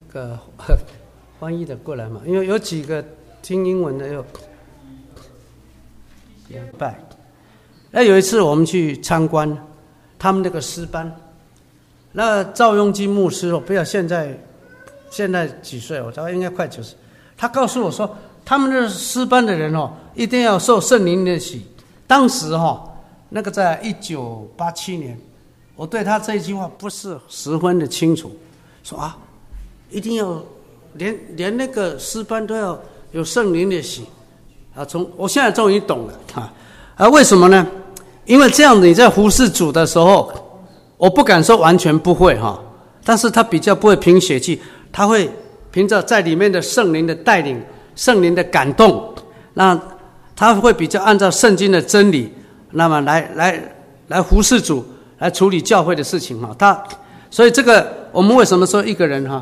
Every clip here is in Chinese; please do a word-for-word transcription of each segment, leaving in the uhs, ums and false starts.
个翻译的过来嘛，因为有几个听英文的有两拜。那有一次我们去参观他们那个诗班，那赵雍基牧师，我不知道现在现在几岁，我猜应该快九十。他告诉我说，他们的诗班的人哦，一定要受圣灵的洗。当时哈，那个在一九八七年，我对他这一句话不是十分的清楚，说啊，一定要连连那个诗班都要有圣灵的洗啊。从我现在终于懂了啊啊，为什么呢？因为这样子你在服侍主的时候，我不敢说完全不会哈，但是他比较不会凭血气，他会凭着在里面的圣灵的带领、圣灵的感动，那他会比较按照圣经的真理，那么来来来服侍主，来处理教会的事情哈。他所以这个我们为什么说一个人哈？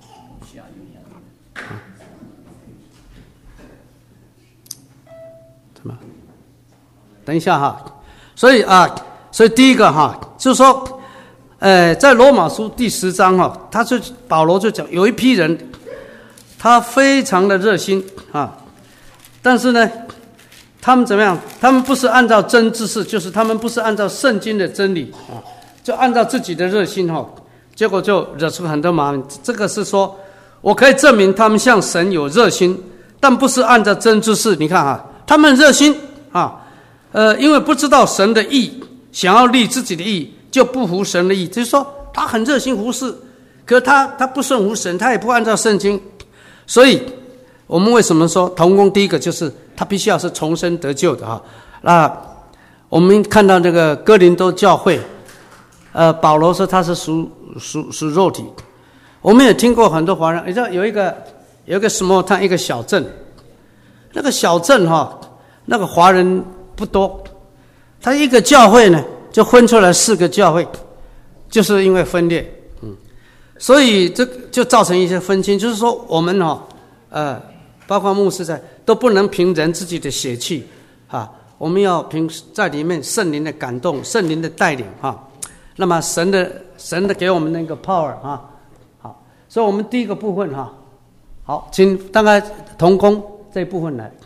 什么？等一下哈。所以啊，所以第一个哈，就是说，呃，在罗马书第十章哈，他就保罗就讲，有一批人，他非常的热心啊，但是呢，他们怎么样？他们不是按照真知识，就是他们不是按照圣经的真理啊，就按照自己的热心哈，结果就惹出很多麻烦。这个是说，我可以证明他们向神有热心，但不是按照真知识。你看哈，他们热心啊。呃，因为不知道神的意，想要立自己的意，就不服神的意。就是说，他很热心服侍，可他他不顺服神，他也不按照圣经。所以，我们为什么说同工？第一个就是他必须要是重生得救的哈。那我们看到这个哥林多教会，呃，保罗说他是属属属肉体。我们也听过很多华人，你知道有一个有一个 small town 一个小镇，那个小镇哈，那个华人不多，他一个教会呢就分出来四个教会，就是因为分裂，嗯，所以这就造成一些分歧。就是说我们哈、哦，呃，包括牧师在都不能凭人自己的血气啊，我们要凭在里面圣灵的感动、圣灵的带领啊。那么神的神的给我们那个 power 啊，好，所以我们第一个部分哈，好，请大概同工这一部分来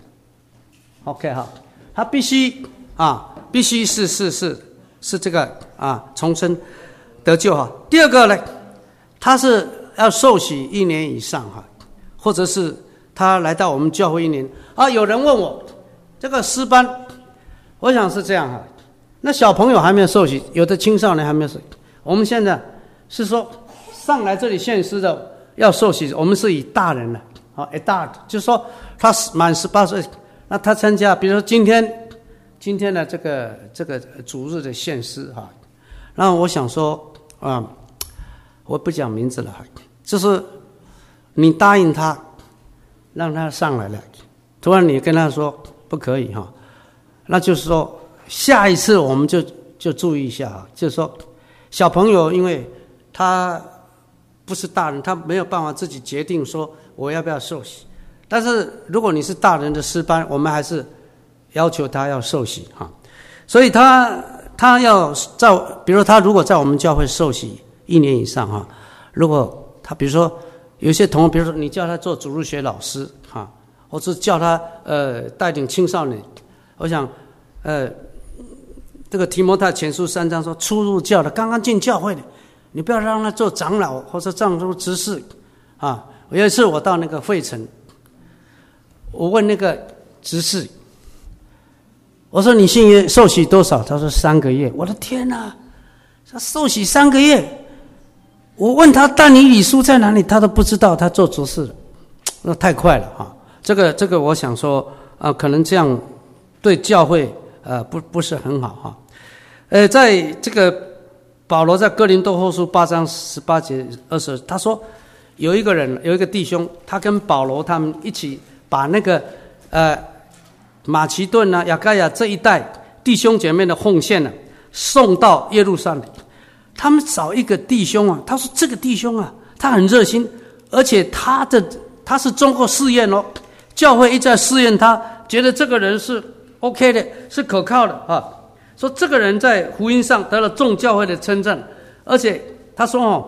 ，OK 哈。他必须啊，必须是是是是这个啊，重生得救哈。第二个呢，他是要受洗一年以上哈，或者是他来到我们教会一年啊。有人问我这个诗班，我想是这样哈。那小朋友还没有受洗，有的青少年还没有受洗。我们现在是说上来这里献诗的要受洗，我们是以大人的啊 ，adult， 就是说他满十八岁。那他参加，比如说今天，今天的这个这个主日的献诗哈，然后我想说啊、嗯，我不讲名字了哈，就是你答应他，让他上来了，突然你跟他说不可以哈，那就是说下一次我们就就注意一下哈，就是说小朋友因为他不是大人，他没有办法自己决定说我要不要受洗。但是如果你是大人的诗班，我们还是要求他要受洗哈，所以他他要在，比如说他如果在我们教会受洗一年以上哈，如果他比如说有些同学，比如说你叫他做主日学老师哈，或者叫他呃带领青少年，我想呃这个提摩太前书三章说，初入教的刚刚进教会的，你不要让他做长老或者长老执事啊。有一次我到那个费城。我问那个执事，我说你信约受洗多少？他说三个月。我的天哪，他受洗三个月。我问他但以理书在哪里，他都不知道，他做执事了，那太快了哈。这个这个，我想说啊、呃，可能这样对教会呃不不是很好哈。呃，在这个保罗在哥林多后书八章十八节二十，他说有一个人有一个弟兄，他跟保罗他们一起。把那个呃马其顿啊、亚该亚这一带弟兄姐妹的奉献呢、啊，送到耶路撒冷。他们找一个弟兄啊，他说这个弟兄啊，他很热心，而且他的他是经过试验哦，教会一再试验他，觉得这个人是 OK 的，是可靠的啊。说这个人在福音上得了众教会的称赞，而且他说哦，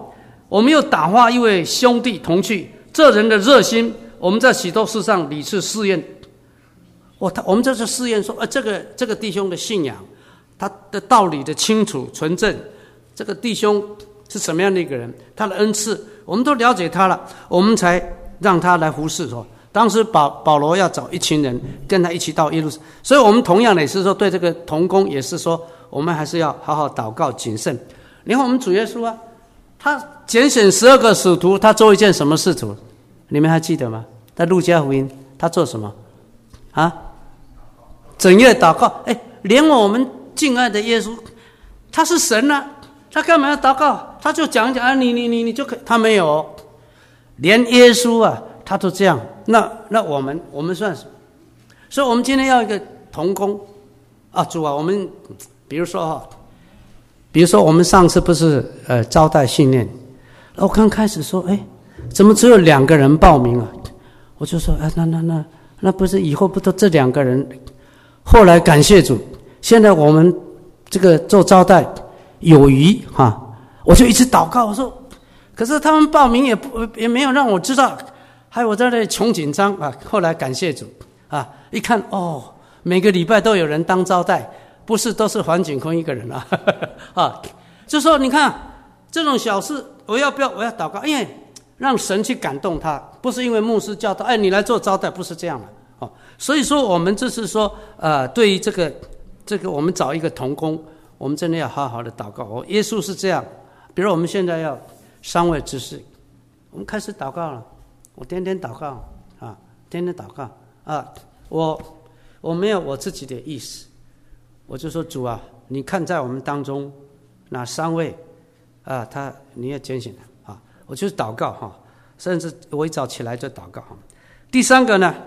我们又打发一位兄弟同去，这人的热心，我们在许多事上屡次试验。我他我们这是试验说，呃，这个这个弟兄的信仰，他的道理的清楚纯正，这个弟兄是什么样的一个人，他的恩赐，我们都了解他了，我们才让他来服侍说。当时保保罗要找一群人跟他一起到耶路撒冷，所以我们同样的也是说，对这个同工也是说，我们还是要好好祷告谨慎。你看我们主耶稣啊，他拣选十二个使徒，他做一件什么事徒？你们还记得吗？在路加福音，他做什么啊？整夜祷告。哎，连我们敬爱的耶稣，他是神啊，他干嘛要祷告？他就讲一讲啊，你你你你就可以，他没有、哦，连耶稣啊，他都这样。那那我们我们算什么？所以我们今天要一个同工啊，主啊，我们比如说哈，比如说我们上次不是呃招待训练，我刚开始说，哎，怎么只有两个人报名啊？我就说，啊，那那那那不是以后不都这两个人？后来感谢主，现在我们这个做招待有余哈、啊，我就一直祷告，我说，可是他们报名也不也没有让我知道。还有我在那里穷紧张啊！后来感谢主啊，一看哦，每个礼拜都有人当招待，不是都是黄景坤一个人啊，啊，就说你看这种小事，我要不要我要祷告？因为让神去感动他，不是因为牧师教导，哎，你来做招待，不是这样的哦。所以说我们这是说，呃，对于这个这个，我们找一个同工，我们真的要好好的祷告。哦，耶稣是这样，比如我们现在要三位执事，我们开始祷告了。我天天祷告啊，天天祷告啊，我我没有我自己的意思，我就说主啊，你看在我们当中哪三位啊，他你也拣选他啊，我就是祷告哈，甚至我一早起来就祷告哈。第三个呢，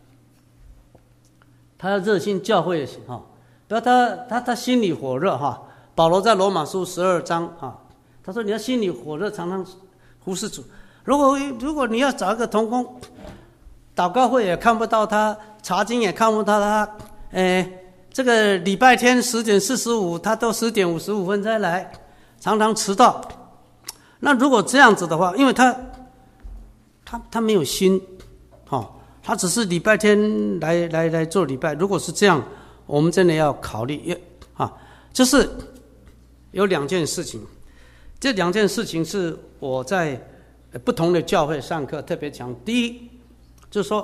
他要热心教会哈，不要他他他心里火热哈。保罗在罗马书十二章哈，他说你要心里火热，常常服侍主。如果如果你要找一个同工，祷告会也看不到他，查经也看不到他，诶，这个礼拜天十点四十五，他都十点五十五分才来，常常迟到。那如果这样子的话，因为他他他没有心，哦，他只是礼拜天来来来做礼拜。如果是这样，我们真的要考虑，啊，就是有两件事情，这两件事情是我在不同的教会上课特别讲。第一，就是说，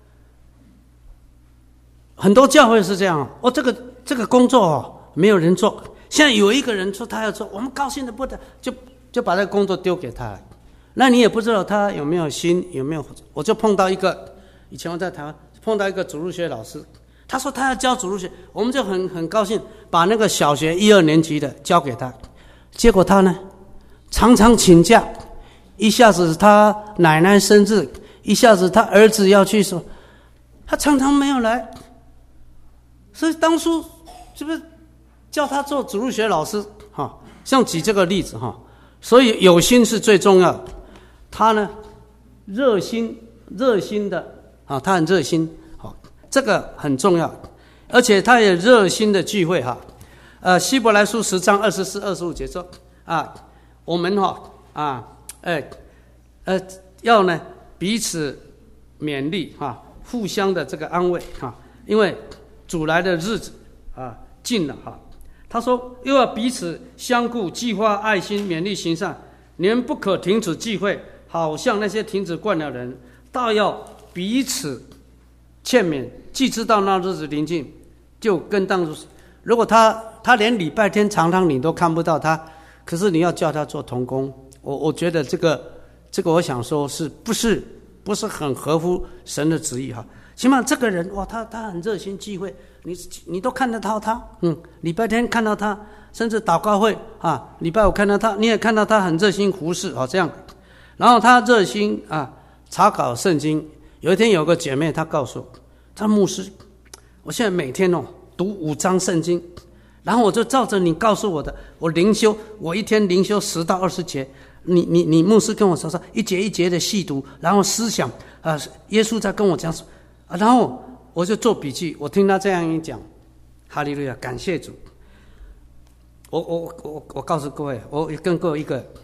很多教会是这样，哦，这个这个工作哦，没有人做，现在有一个人说他要做，我们高兴的不得，就就把这个工作丢给他，那你也不知道他有没有心，有没有。我就碰到一个，以前我在台湾碰到一个主日学老师，他说他要教主日学，我们就很很高兴，把那个小学一二年级的交给他，结果他呢常常请假。一下子他奶奶生日，一下子他儿子要去说，他常常没有来。所以当初是不是叫他做主日学老师哈？像举这个例子哈，所以有心是最重要的。他呢热心热心的啊，他很热心，好，这个很重要，而且他也热心的聚会哈。呃，希伯来书十章二十四、二十五节说啊，我们哈啊。哎，呃，要呢彼此勉励哈，互相的这个安慰哈，因为主来的日子啊近了哈。他说又要彼此相顾，激发爱心，勉励行善。你们不可停止聚会，好像那些停止惯了人，倒要彼此劝勉。既知道那日子临近，就跟当如此。如果他他连礼拜天常常你都看不到他，可是你要叫他做同工。我我觉得这个这个，我想说是不是不是很合乎神的旨意哈？起码这个人哇，他他很热心聚会，你你都看得到他，嗯，礼拜天看到他，甚至祷告会啊，礼拜五看到他，你也看到他很热心服侍啊，这样。然后他热心啊查考圣经。有一天有个姐妹她告诉我，她牧师，我现在每天哦读五章圣经，然后我就照着你告诉我的，我灵修，我一天灵修十到二十节。你你你牧师跟我说说一节一节的细读，然后思想啊，耶稣在跟我讲说，啊，然后我就做笔记。我听他这样一讲，哈利路亚，感谢主。我我我我告诉各位，我跟各位一个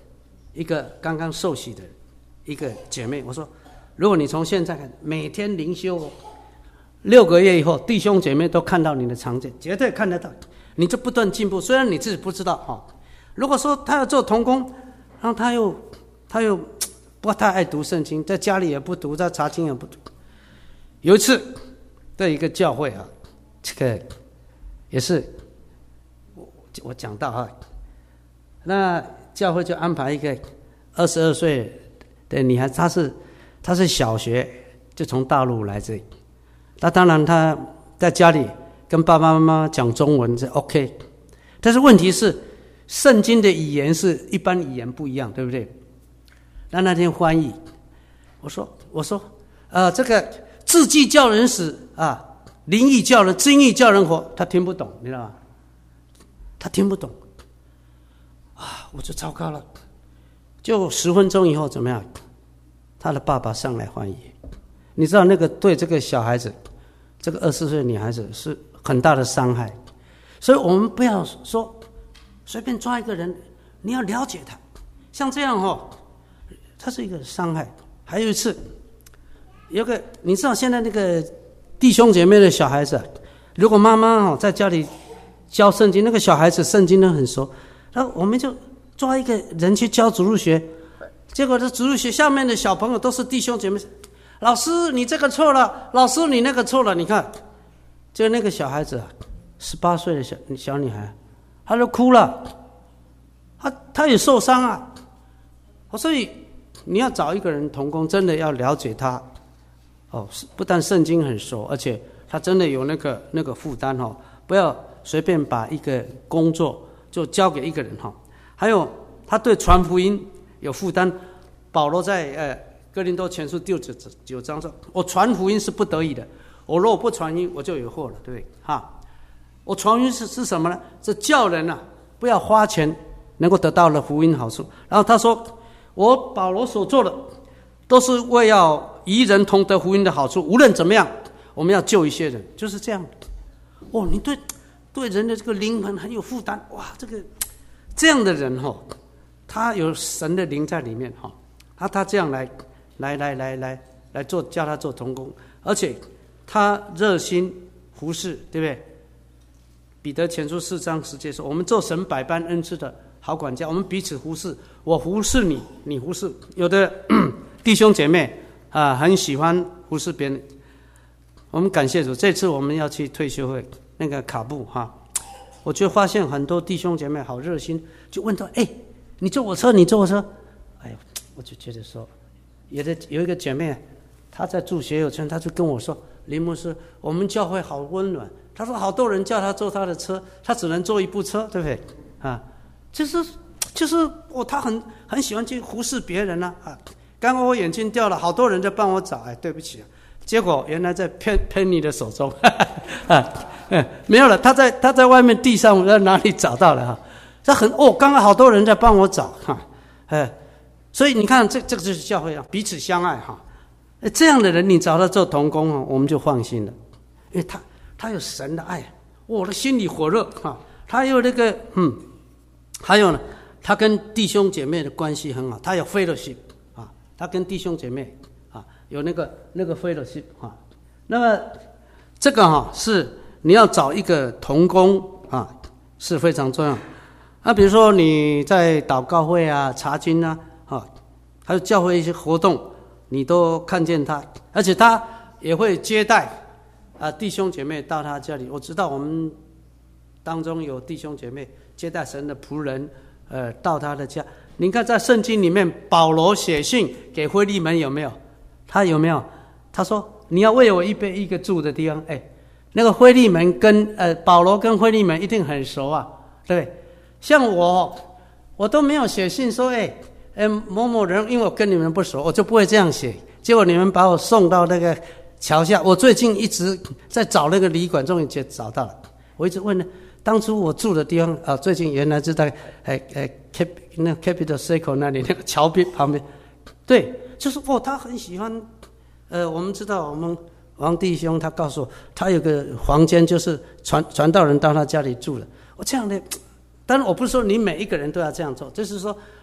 一个刚刚受洗的一个姐妹，我说，如果你从现在看，每天灵修，六个月以后，弟兄姐妹都看到你的长剑，绝对看得到，你就不断进步。虽然你自己不知道哈。如果说他要做同工，然后他又他又不太爱读圣经，在家里也不读，在查经也不读。有一次，在一个教会啊，这个也是我我讲到哈，那教会就安排一个二十二岁的女孩，她是她是小学就从大陆来这里，那当然她在家里跟爸爸妈妈讲中文是 OK， 但是问题是圣经的语言是一般语言不一样，对不对？那那天翻译，我说我说呃这个字迹叫人死啊，灵意叫人真意叫人活，他听不懂，你知道吗？他听不懂啊，我就糟糕了。就十分钟以后怎么样？他的爸爸上来翻译，你知道那个对这个小孩子，这个二十岁女孩子是很大的伤害，所以我们不要说随便抓一个人，你要了解他，像这样哦，他是一个伤害。还有一次，有个你知道现在那个弟兄姐妹的小孩子、啊，如果妈妈哦在家里教圣经，那个小孩子圣经都很熟，那我们就抓一个人去教主日学，结果这主日学下面的小朋友都是弟兄姐妹，老师你这个错了，老师你那个错了，你看，就那个小孩子啊，十八岁的小小女孩，她就哭了，她她也受伤啊，所以你要找一个人同工，真的要了解他，哦，不但圣经很熟，而且他真的有那个那个负担哦，不要随便把一个工作就交给一个人哈。还有他对传福音有负担，保罗在呃哥林多前书第九九章说：“我传福音是不得已的，我若不传福音，我就有祸了，对不对？哈，我传福音是是什么呢？是叫人啊不要花钱能够得到了福音好处。然后他说，我保罗所做的都是为要与人同得福音的好处，无论怎么样，我们要救一些人，就是这样。哦，你对对人的这个灵魂很有负担，哇，这个这样的人哈、哦，他有神的灵在里面哈、哦，他他这样来来来来来来做，叫他做同工，而且他热心服侍，对不对？彼得前书四章十节说，我们做神百般恩赐的好管家，我们彼此服侍，我服侍你，你服侍。有的弟兄姐妹啊，很喜欢服侍别人。我们感谢主，这次我们要去退休会，那个卡布哈，我就发现很多弟兄姐妹好热心，就问他，哎，你坐我车，你坐我车，哎呦，我就觉得说，有的有一个姐妹，她在住学友村，她就跟我说，林牧师，我们教会好温暖。她说好多人叫她坐她的车，她只能坐一部车，对不对？啊，就是就是哦，她很很喜欢去服侍别人啊啊！刚刚我眼镜掉了，好多人在帮我找，哎，对不起啊。结果原来在偏偏你的手中，哈哈啊，嗯，没有了。他在他在外面地上，我在哪里找到了哈？他很哦，刚刚好多人在帮我找哈，哎，所以你看，这这个就是教会啊，彼此相爱哈。这样的人，你找他做同工哦，我们就放心了，因为他他有神的爱，我的心里火热哈。他有那个嗯，还有呢，他跟弟兄姐妹的关系很好，他有 fellowship 啊，他跟弟兄姐妹。有那个那个 fellowship 啊，那么这个哈、啊、是你要找一个同工啊是非常重要。啊，比如说你在祷告会啊、查经啊，啊，还有教会一些活动，你都看见他，而且他也会接待啊弟兄姐妹到他家里。我知道我们当中有弟兄姐妹接待神的仆人，呃，到他的家。你看在圣经里面，保罗写信给腓利门有没有？他有没有？他说：“你要为我预备一个住的地方。”哎，那个腓利门跟呃保罗跟腓利门一定很熟啊，对不对？像我，我都没有写信说，哎，哎某某人，因为我跟你们不熟，我就不会这样写。结果你们把我送到那个桥下，我最近一直在找那个旅馆，终于找到了。我一直问呢，当初我住的地方啊，最近原来是在哎哎 Cap 那 Capital Circle 那里那个桥边旁边，对。就是哦，他很喜欢，呃，我们知道我们王弟兄他告诉我，他有个房间就是传传道人到他家里住了。我这样的，当然我不是说你每一个人都要这样做，就是说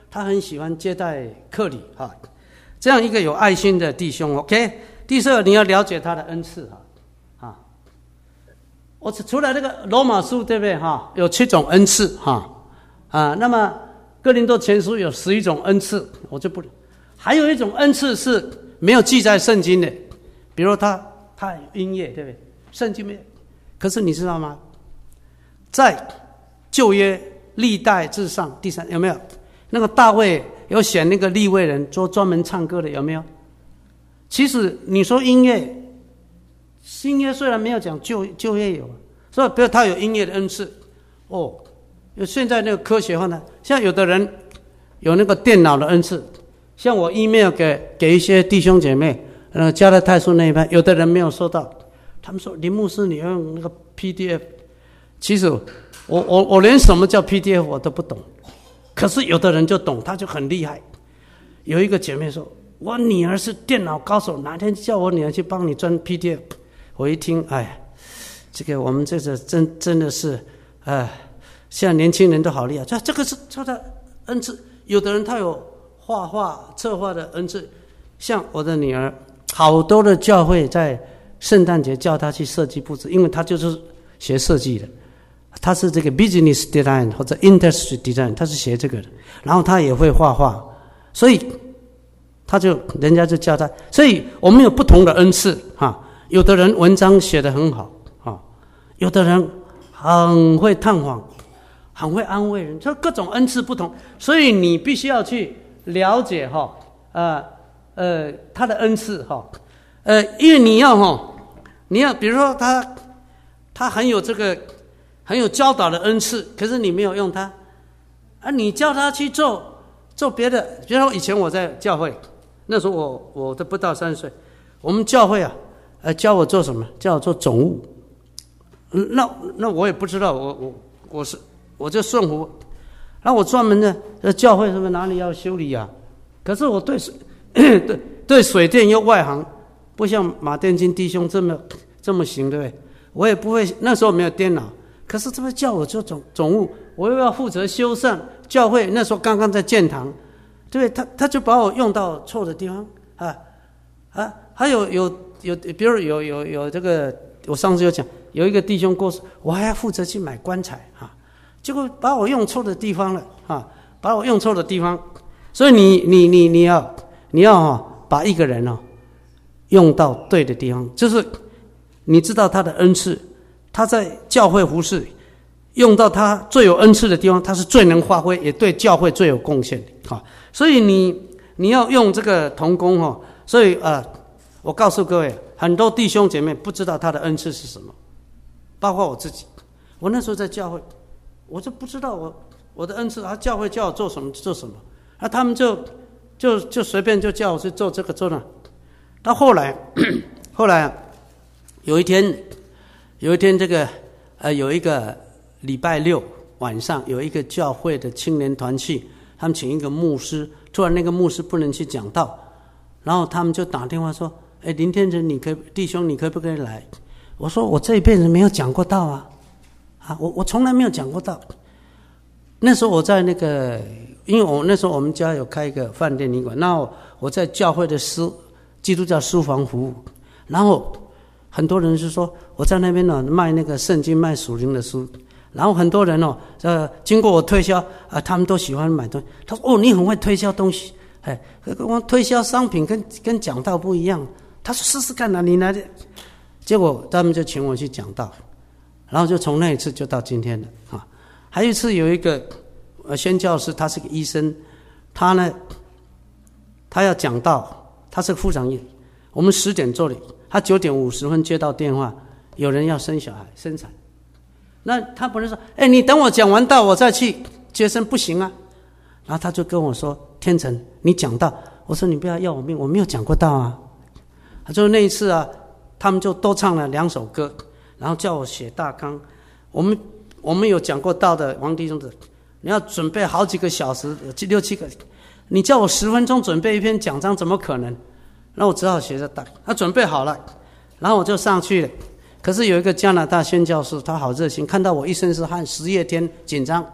他很喜欢接待客礼哈，这样一个有爱心的弟兄 ，OK。第四个，你要了解他的恩赐哈，啊，我除了这个罗马书对不对哈？有七种恩赐哈，啊，那么哥林多前书有十一种恩赐，我就不，还有一种恩赐是没有记在圣经的，比如他他有音乐对不对？圣经没有，可是你知道吗？在旧约历代志上第三有没有？那个大卫有选那个利未人做专门唱歌的有没有？其实你说音乐，新约虽然没有讲，旧旧约有，所以比如他有音乐的恩赐，哦，现在那个科学化呢，像有的人有那个电脑的恩赐，像我 email 给给一些弟兄姐妹，呃，加勒泰书那一班，有的人没有收到，他们说林牧师你要用那个 P D F， 其实我我我连什么叫 P D F 我都不懂，可是有的人就懂，他就很厉害。有一个姐妹说，我女儿是电脑高手，哪天叫我女儿去帮你装 P D F， 我一听，哎，这个我们这个真真的是，呃，现在年轻人都好厉害，这这个是他的恩赐。有的人他有画画、策划的恩赐，像我的女儿，好多的教会在圣诞节叫她去设计布置，因为她就是学设计的，她是这个 business design 或者 industry design， 她是学这个的，然后她也会画画，所以。他就人家就叫他，所以我们有不同的恩赐哈。有的人文章写得很好哈，有的人很会探访，很会安慰人，就各种恩赐不同，所以你必须要去了解哈，呃呃他的恩赐哈，呃，因为你要哈，你要比如说他他很有这个很有教导的恩赐，可是你没有用他，啊，你叫他去做做别的，比如说以前我在教会。那时候我我都不到三十岁，我们教会啊，呃，教我做什么？叫我做总务。那那我也不知道，我我我是我就顺服。然后我专门的在教会什么哪里要修理啊？可是我对水对对水电又外行，不像马殿金弟兄这么这么行，对不对？我也不会，那时候没有电脑，可是这么叫我做总总务，我又要负责修缮教会。那时候刚刚在建堂。对，他他就把我用到错的地方啊啊！还有有有，比如有有有这个，我上次有讲，有一个弟兄过世，我还要负责去买棺材啊，结果把我用错的地方了啊，把我用错的地方，所以你你你你要你要哈、哦、把一个人哦用到对的地方，就是你知道他的恩赐，他在教会服事。用到他最有恩赐的地方，他是最能发挥，也对教会最有贡献的啊。所以你你要用这个同工哈。所以呃，我告诉各位，很多弟兄姐妹不知道他的恩赐是什么，包括我自己。我那时候在教会，我就不知道我我的恩赐，啊，教会叫我做什么就做什么，啊，他们就就就随便就叫我去做这个做那。到后来，后来啊，有一天，有一天这个呃有一个。礼拜六晚上有一个教会的青年团契，他们请一个牧师，突然那个牧师不能去讲道，然后他们就打电话说：“哎，林天成，你可弟兄，你可不可以来？”我说：“我这一辈子没有讲过道啊，啊，我我从来没有讲过道。”那时候我在那个，因为我那时候我们家有开一个饭店旅馆，那我在教会的书基督教书房服务，然后很多人是说我在那边呢卖那个圣经，卖属灵的书。然后很多人哦，呃，经过我推销啊、呃，他们都喜欢买东西。他说：“哦，你很会推销东西，哎，我推销商品跟跟讲道不一样。”他说：“试试看啊，你来的。”结果他们就请我去讲道，然后就从那一次就到今天了啊。还有一次有一个呃宣教士，他是个医生，他呢，他要讲道，他是个妇产医，我们十点做的，他九点五十分接到电话，有人要生小孩生产。那他不是说，哎，你等我讲完道，我再去接生，不行啊。然后他就跟我说：“天成，你讲道。”我说：“你不要要我命，我没有讲过道啊。”他就那一次啊，他们就都唱了两首歌，然后叫我写大纲。我们我们有讲过道的王弟兄子，你要准备好几个小时，六七个，你叫我十分钟准备一篇讲章，怎么可能？那我只好写着大，他准备好了，然后我就上去了。可是有一个加拿大宣教士，他好热心，看到我一身是汗，十月天紧张，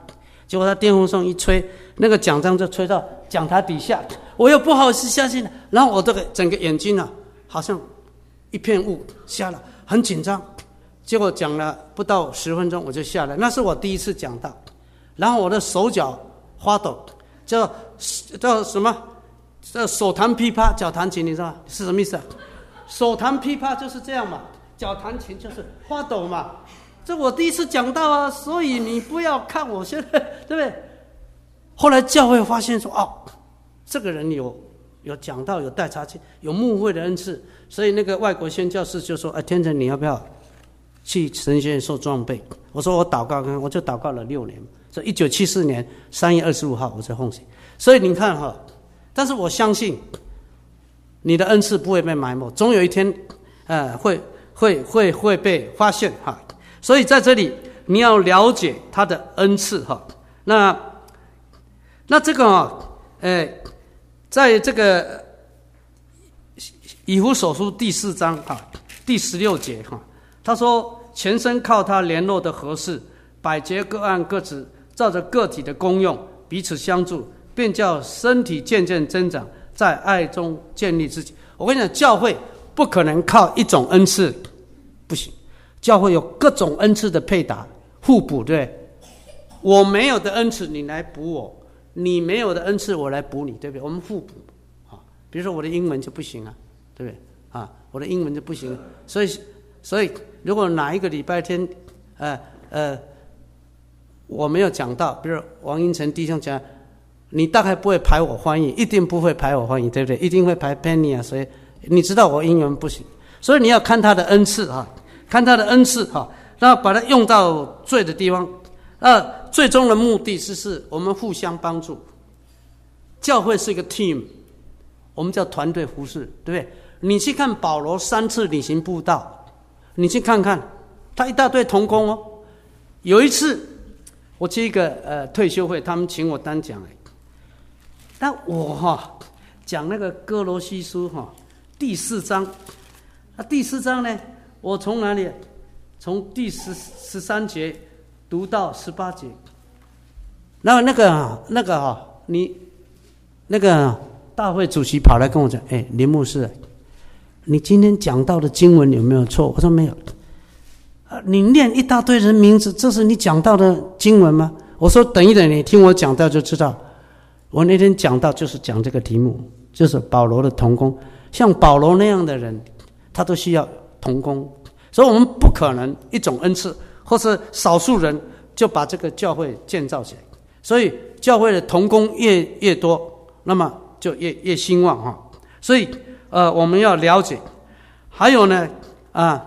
结果他电风扇一吹，那个奖章就吹到讲台底下，我又不好意思下去了，然后我这个整个眼睛啊，好像一片雾瞎了，很紧张。结果讲了不到十分钟我就下来，那是我第一次讲到，然后我的手脚发抖，叫叫什么？叫手弹琵琶，脚弹琴，你知道是什么意思啊？手弹琵琶就是这样嘛，脚弹琴就是发抖嘛。这我第一次讲到啊，所以你不要看我现在，对不对？后来教会发现说，哦，这个人有有讲道，有带查经，有牧会的恩赐，所以那个外国宣教士就说：“哎，天成，你要不要去神学院受装备？”我说：“我祷告，我就祷告了六年。”所以一九七四年三月二十五号，我在奉行。所以你看哈，但是我相信你的恩赐不会被埋没，总有一天，呃，会会会会被发现哈。所以在这里你要了解他的恩赐哈。那那这个啊，呃，在这个以弗所书第四章哈第十六节哈，他说全身靠他联络的合适，百节各按各职，照着个体的功用彼此相助，便叫身体渐渐增长，在爱中建立自己。我跟你讲，教会不可能靠一种恩赐，不行。教会有各种恩赐的配搭互补，对不对？我没有的恩赐你来补我，你没有的恩赐我来补你，对不对？我们互补啊。比如说我的英文就不行啊，对不对啊？我的英文就不行，所以所以如果哪一个礼拜天，呃呃，我没有讲到，比如王英成弟兄讲，你大概不会排我翻译，一定不会排我翻译，对不对？一定会排 Penny 啊，所以你知道我英文不行，所以你要看他的恩赐啊。看他的恩赐哈，然后把它用到对的地方。那最终的目的是是我们互相帮助。教会是一个 team， 我们叫团队服事，对不对？你去看保罗三次旅行布道，你去看看他一大堆同工哦。有一次我去一个呃退休会，他们请我单讲，但我哈讲那个哥罗西书哈第四章，那第四章呢？我从哪里？从第十十三节读到十八节。然后那个那个哈、哦，你那个大会主席跑来跟我讲：“哎，林牧师，你今天讲到的经文有没有错？”我说：“没有。”啊，你念一大堆人名字，这是你讲到的经文吗？我说：“等一等，你听我讲到就知道。我那天讲到就是讲这个题目，就是保罗的同工，像保罗那样的人，他都需要。”同工，所以我们不可能一种恩赐或是少数人就把这个教会建造起来。所以教会的同工越越多，那么就越越兴旺哈。所以呃，我们要了解。还有呢啊，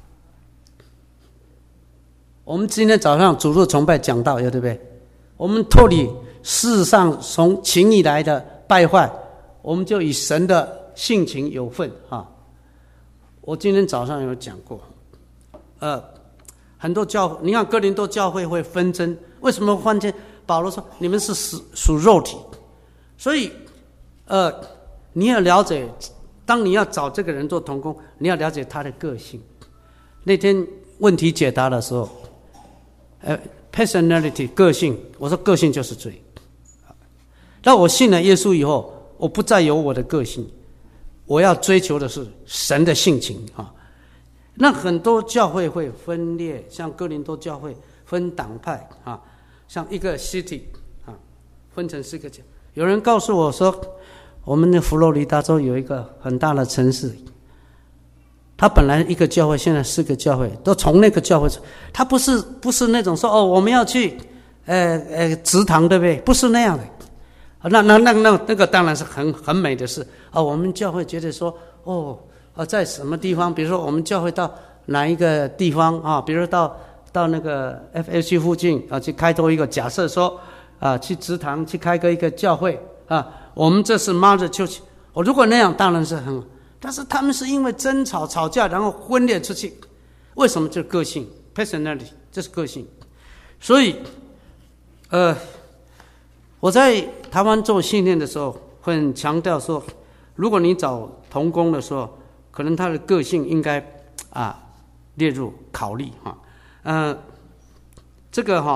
我们今天早上主日崇拜讲到，对不对？我们脱离世上从情以来的败坏，我们就以神的性情有份啊。我今天早上有讲过，呃，很多教，你看哥林多教会会纷争，为什么纷争？保罗说你们是属属肉体，所以，呃，你要了解，当你要找这个人做同工，你要了解他的个性。那天问题解答的时候，呃 ，personality 个性，我说个性就是罪。那我信了耶稣以后，我不再有我的个性。我要追求的是神的性情啊！那很多教会会分裂，像哥林多教会分党派啊，像一个 city 啊，分成四个教。有人告诉我说，我们的佛罗里达州有一个很大的城市，他本来一个教会，现在四个教会都从那个教会，他不是不是那种说哦，我们要去呃呃祠堂，对不对？不是那样的。那那那那那个当然是很很美的事啊！我们教会觉得说，哦，啊，在什么地方？比如说我们教会到哪一个地方啊？比如说到到那个 F L C 附近啊，去开拓一个，假设说啊，去祠堂去开个一个教会啊，我们这是 Mother Church。我如果那样当然是很，但是他们是因为争吵吵架，然后分裂出去。为什么？就是个性 ，personality， 这是个性。所以，呃。我在台湾做训练的时候，会很强调说，如果你找同工的时候，可能他的个性应该啊列入考虑哈。呃，这个哈，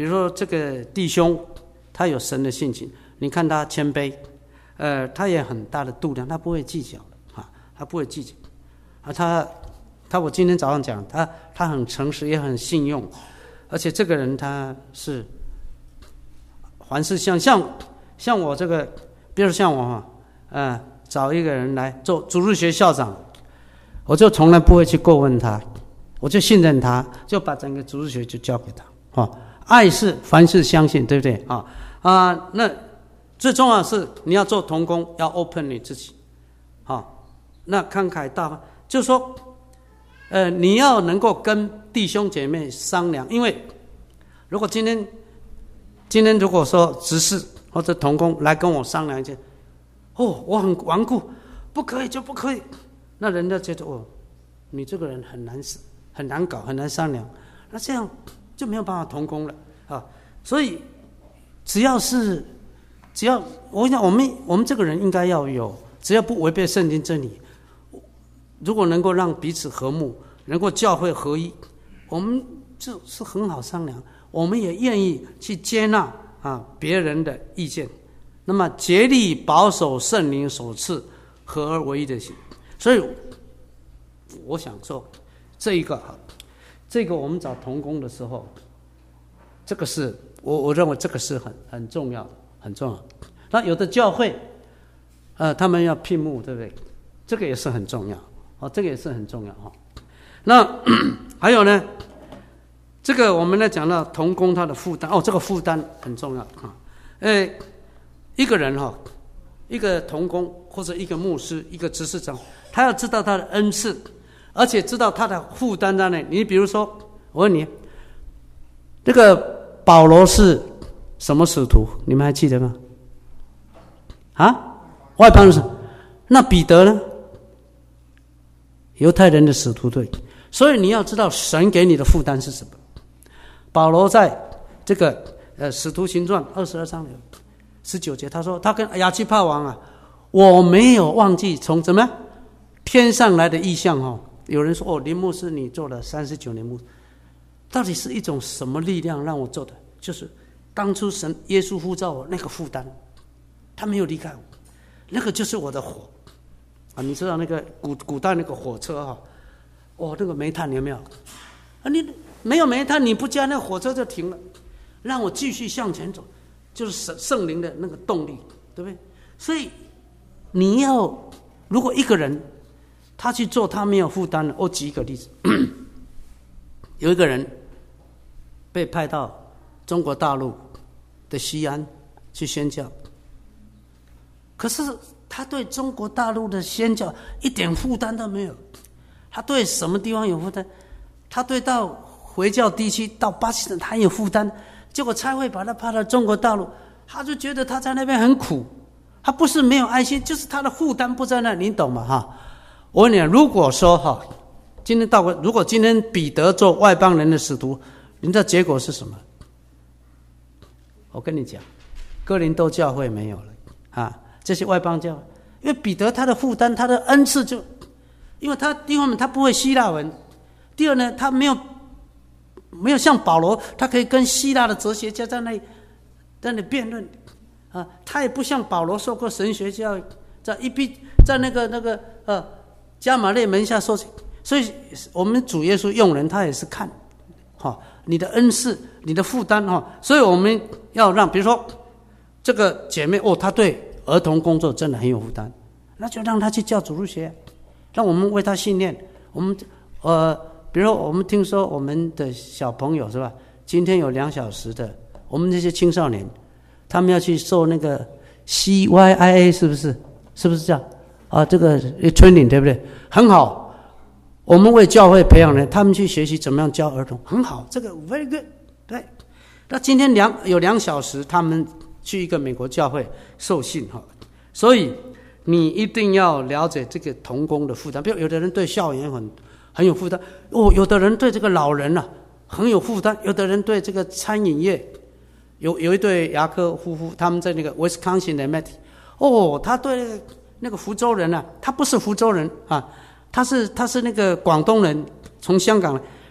比如说这个弟兄，他有神的性情，你看他谦卑，呃，他也很大的度量，他不会计较啊，他不会计较啊，他他我今天早上讲，他他很诚实，也很信用，而且这个人他是凡事像像像我这个，比如像我哈，呃，找一个人来做主日学校长，我就从来不会去过问他，我就信任他，就把整个主日学就交给他。哦，爱是凡事相信，对不对啊？啊，那最重要的是你要做同工，要 open 你自己，啊，那慷慨大方，就是说，呃，你要能够跟弟兄姐妹商量，因为如果今天今天如果说执事或者同工来跟我商量一件，哦，我很顽固，不可以就不可以，那人家觉得哦，你这个人很难死，很难搞，很难商量，那这样就没有办法同工了啊！所以只要是只要我想，我们我们这个人应该要有，只要不违背圣经真理，如果能够让彼此和睦，能够教会合一，我们就是很好商量。我们也愿意去接纳啊别人的意见，那么竭力保守圣灵所赐合而为一的心。所以我想说，这一个这个我们找同工的时候，这个是我我认为这个是很很重要的，很重要。那有的教会，呃，他们要聘牧，对不对？这个也是很重要，哦，这个也是很重要哈。那还有呢，这个我们来讲到同工他的负担，哦，这个负担很重要啊。呃，一个人哈，一个同工或者一个牧师，一个执事长，他要知道他的恩赐。而且知道他的负担在哪里。你比如说，我问你，这个保罗是什么使徒？你们还记得吗？啊，外邦人。那彼得呢？犹太人的使徒，对。所以你要知道神给你的负担是什么。保罗在这个呃使徒行传二十二章十九节，他说他跟亚基帕王啊，我没有忘记从怎么样天上来的异象哦。有人说哦，林牧师你做了三十九年牧师，到底是一种什么力量让我做的？就是当初神耶稣呼召我那个负担，他没有离开我，那个就是我的火啊！你知道那个古古代那个火车哈、啊，哦，那个煤炭有没有？啊，你没有煤炭，你不加那个火车就停了，让我继续向前走，就是圣圣灵的那个动力，对不对？所以你要如果一个人他去做他没有负担的，我举一个例子，有一个人被派到中国大陆的西安去宣教，可是他对中国大陆的宣教一点负担都没有。他对什么地方有负担？他对到回教地区到巴基斯坦他有负担，结果差会把他派到中国大陆，他就觉得他在那边很苦。他不是没有爱心，就是他的负担不在那，你懂吗？哈。我问你，如果说哈，今天到如果今天彼得做外邦人的使徒，你知道结果是什么？我跟你讲，哥林多教会没有了啊，这些外邦教会，因为彼得他的负担，他的恩赐就，因为他第一方面他不会希腊文，第二呢，他没有没有像保罗，他可以跟希腊的哲学家在那里在那里辩论啊，他也不像保罗受过神学教育，在一批在那个那个呃。加马列门下受洗，所以我们主耶稣用人，他也是看，哈，你的恩赐，你的负担哈，所以我们要让，比如说这个姐妹哦，她对儿童工作真的很有负担，那就让她去教主日学，让我们为她训练。我们呃，比如说我们听说我们的小朋友是吧？今天有两小时的，我们这些青少年，他们要去受那个 C Y I A， 是不是？是不是这样？啊，这个 training 对不对？很好，我们为教会培养人，他们去学习怎么样教儿童，很好，这个 very good， 对。那今天两有两小时，他们去一个美国教会受训哈，所以你一定要了解这个同工的负担。比如有的人对校园很很有负担，哦，有的人对这个老人啊很有负担，有的人对这个餐饮业，有有一对牙科夫妇，他们在那个 Wisconsin 的 Met， 哦，他对那个。那个福州人啊，他不是福州人啊，他是他是那个广东人，从香港来，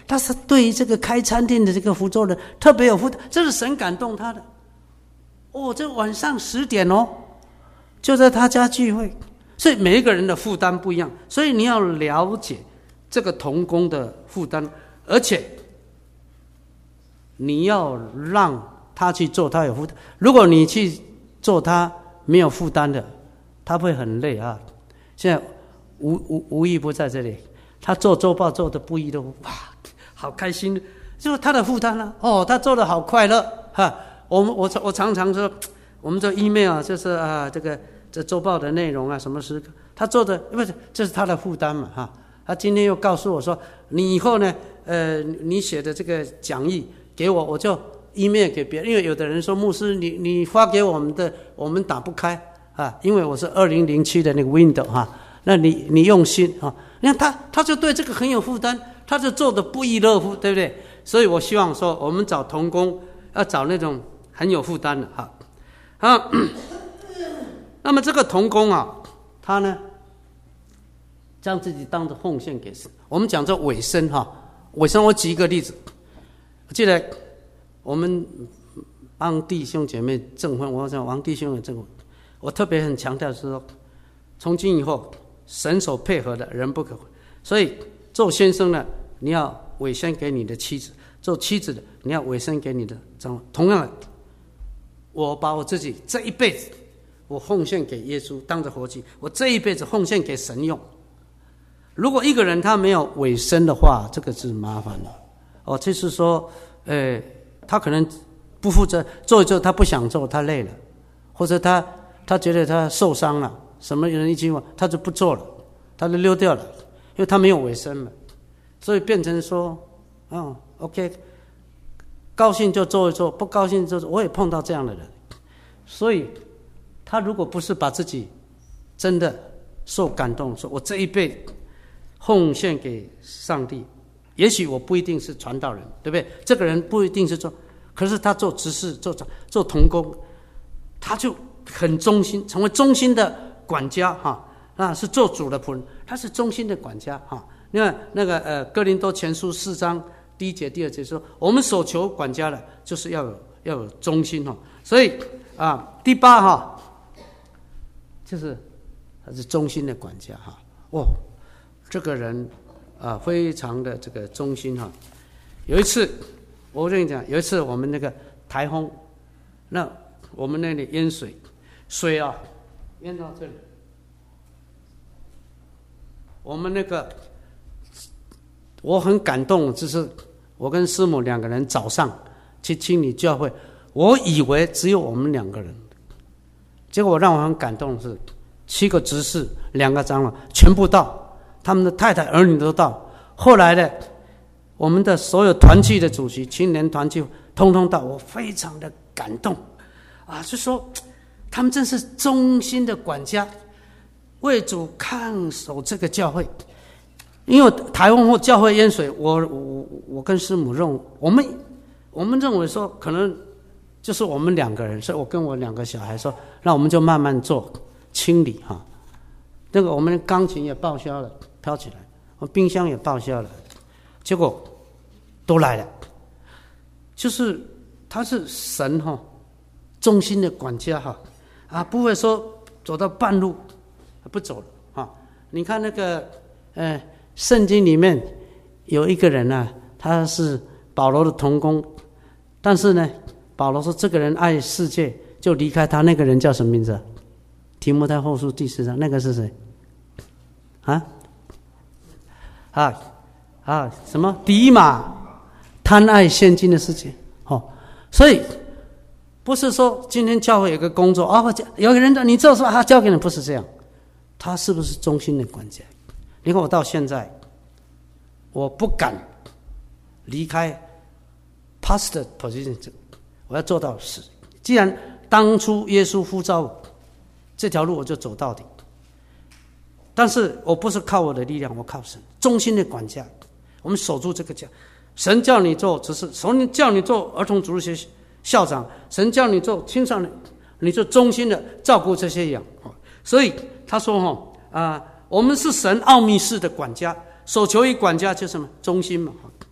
他是对于这个开餐厅的这个福州人特别有负担，这是神感动他的。哦，这晚上十点哦，就在他家聚会，所以每一个人的负担不一样，所以你要了解这个同工的负担，而且你要让他去做他有负担。如果你去做他没有负担的，他会很累啊。现在吴吴吴毅不在这里，他做周报做的不亦乐乎，哇，好开心，就是他的负担了、啊。哦，他做的好快乐哈。我们我我常常说，我们这 email 啊，就是啊，这个这周报的内容啊，什么时他做的，不是这是他的负担嘛哈。他今天又告诉我说，你以后呢，呃，你写的这个讲义给我，我就 email 给别人，因为有的人说牧师，你你发给我们的，我们打不开啊，因为我是二零零七的那个 Windows 哈、啊，那你你用心啊，你看他他就对这个很有负担，他就做的不亦乐乎，对不对？所以我希望说，我们找同工要找那种很有负担的哈。啊，那么这个同工啊，他呢，将自己当作奉献给神。我们讲这委身哈，委身我举一个例子，记得我们帮弟兄姐妹证婚，我讲王弟兄的证婚，我特别很强调是说，从今以后神所配合的人不可毁。所以做先生呢，你要委身给你的妻子；做妻子的，你要委身给你的丈夫。同样的，我把我自己这一辈子，我奉献给耶稣当着活祭，我这一辈子奉献给神用。如果一个人他没有委身的话，这个是麻烦的哦。就是说，呃，他可能不负责做一做，他不想做，他累了，或者他他觉得他受伤了，什么人一句话他就不做了，他就溜掉了，因为他没有委身嘛，所以变成说，哦 ，OK。高兴就做一做，不高兴就做。我也碰到这样的人，所以他如果不是把自己真的受感动，说我这一辈奉献给上帝，也许我不一定是传道人，对不对？这个人不一定是做，可是他做执事、做做同工，他就很忠心，成为忠心的管家哈。啊，是做主的仆人，他是忠心的管家哈。你看那个呃，哥林多前书四章。第一节、第二节说，我们所求管家的，就是要有要有忠心哈。所以啊，第八哈，就是他是忠心的管家哈。哦，这个人啊，非常的这个忠心哈。有一次，我跟你讲，有一次我们那个台风，那我们那里淹水，水啊淹到这里，我们那个我很感动，就是。我跟师母两个人早上去清理教会，我以为只有我们两个人，结果让我很感动的是，七个执事、两个长老全部到，他们的太太儿女都到。后来呢，我们的所有团契的主席、青年团契通通到，我非常的感动啊！就说他们真是忠心的管家，为主看守这个教会。因为台风或教会淹水，我我我跟师母认为，我们我们认为说可能就是我们两个人，所以我跟我两个小孩说，那我们就慢慢做清理哈。那个我们的钢琴也报销了，飘起来，我冰箱也报销了，结果都来了，就是他是神哈，忠心的管家哈啊，不会说走到半路不走了哈。你看那个呃。圣经里面有一个人啊，他是保罗的同工，但是呢，保罗说这个人爱世界，就离开他。那个人叫什么名字啊？提摩太后书第四章，那个是谁？啊啊啊！什么？迪马贪爱现今的世界哦，所以不是说今天教会有个工作啊，有个人你做什么他交给你，不是这样。他是不是忠心的管家？你看我到现在，我不敢离开 pastor position， 我要做到死。既然当初耶稣呼召我，这条路我就走到底。但是我不是靠我的力量，我靠神，忠心的管家。我们守住这个家，神叫你做只是神叫你做儿童主日学校长，神叫你做青少年，你就忠心的照顾这些羊。所以他说哈啊。我们是神奥秘式的管家，所求于管家就是什么忠心嘛。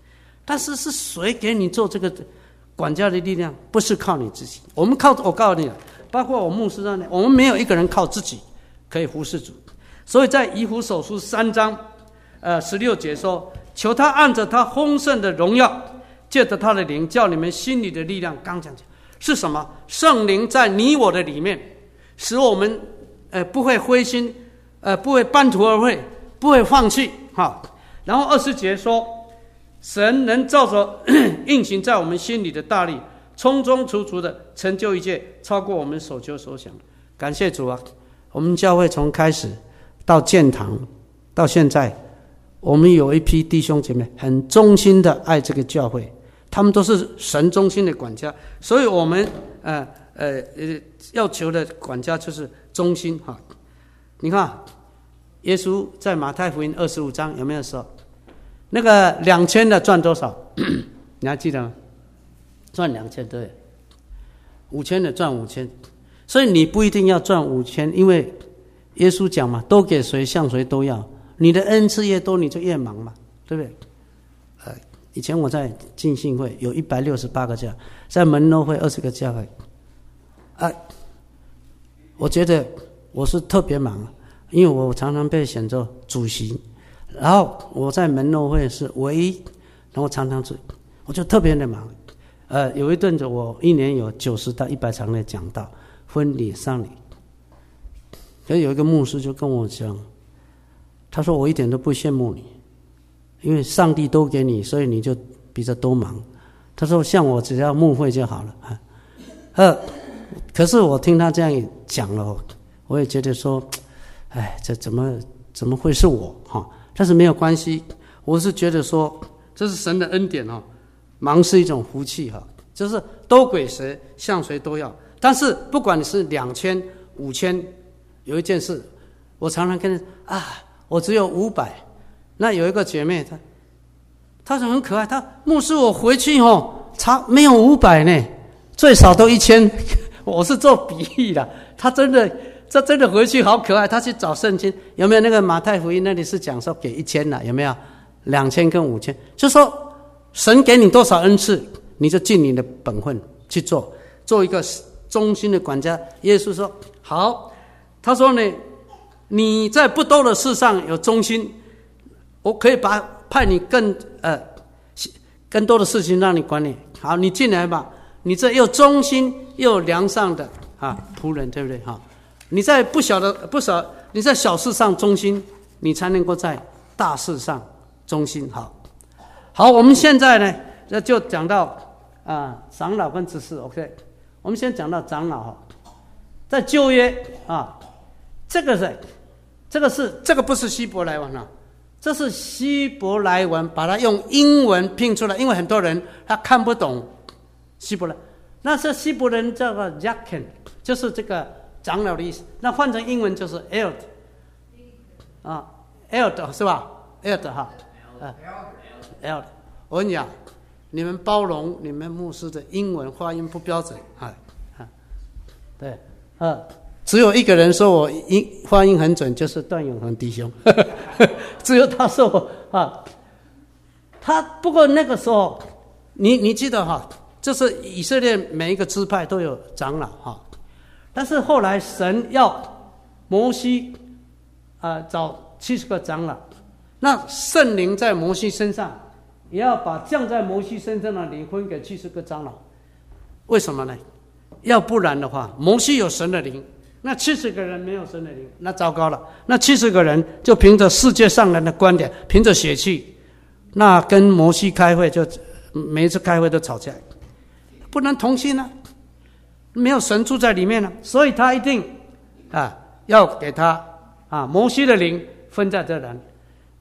但是是谁给你做这个管家的力量？不是靠你自己。我们靠，我告诉你，包括我牧师在内，我们没有一个人靠自己可以服侍主。所以在以弗所书三章，呃十六节说：求他按着他丰盛的荣耀，借着他的灵，叫你们心里的力量刚强起来。是什么？圣灵在你我的里面，使我们呃不会灰心，呃不会半途而废，不会放弃。哈，然后二十节说，神能照着运行在我们心里的大力，充充足足的成就一切，超过我们所求所想。感谢主啊！我们教会从开始到建堂到现在，我们有一批弟兄姐妹很忠心的爱这个教会，他们都是神忠心的管家，所以我们呃呃呃要求的管家就是忠心哈。你看，耶稣在马太福音二十五章有没有说，那个两千的赚多少？你还记得吗？赚两千对，五千的赚五千，所以你不一定要赚五千，因为耶稣讲嘛，都给谁向谁都要。你的恩赐越多，你就越忙嘛，对不对？呃，以前我在浸信会有一百六十八个教，在门诺会二十个教会，啊，我觉得我是特别忙，因为我常常被选做主席，然后我在门诺会是唯一，然后常常去，我就特别的忙。呃，有一阵子我一年有九十到一百场的讲道，婚礼、丧礼。可是有一个牧师就跟我讲，他说我一点都不羡慕你，因为上帝都给你，所以你就比较多忙。他说像我只要牧会就好了啊。呃，可是我听他这样讲了，我也觉得说，哎，这怎么怎么会是我哈？但是没有关系，我是觉得说这是神的恩典哦。忙是一种福气哈，就是都给谁向谁都要。但是不管你是两千、五千，有一件事，我常常跟人啊，我只有五百。那有一个姐妹，她她说很可爱，她牧师我回去哦，差没有五百呢，最少都一千。我是做比喻的，她真的，这真的回去好可爱。她去找圣经，有没有那个马太福音那里是讲说给一千了，有没有？两千跟五千，就说。神给你多少恩赐，你就尽你的本分去做，做一个忠心的管家。耶稣说好，他说呢，你在不多的事上有忠心，我可以把派你更呃更多的事情让你管理。好，你进来吧，你这又忠心又良善的啊仆人，对不对哈？你在不小的不少，你在小事上忠心，你才能够在大事上忠心。好。好，我们现在呢，这就讲到啊、呃，长老跟执事 ，OK。我们先讲到长老哈，在旧约啊，这个是，这个是，这个不是希伯来文啊，这是希伯来文，把它用英文拼出来，因为很多人他看不懂希伯来，那是希伯来人叫做 Yakin， 就是这个长老的意思。那换成英文就是 Eld， 啊 ，Eld 是吧 ？Eld 哈，啊。L， 我跟你讲，你们包容你们牧师的英文发音不标准啊啊，对啊，只有一个人说我音发音很准，就是段永恒弟兄，呵呵只有他说我啊。他不过那个时候，你你记得哈，就是以色列每一个支派都有长老哈，但是后来神要摩西啊、呃、找七十个长老，那圣灵在摩西身上。也要把降在摩西身上的灵分给七十个长老，为什么呢？要不然的话，摩西有神的灵，那七十个人没有神的灵，那糟糕了。那七十个人就凭着世界上人的观点，凭着血气，那跟摩西开会就每一次开会都吵架，不能同心啊，没有神住在里面了，所以他一定啊要给他啊摩西的灵分在这人。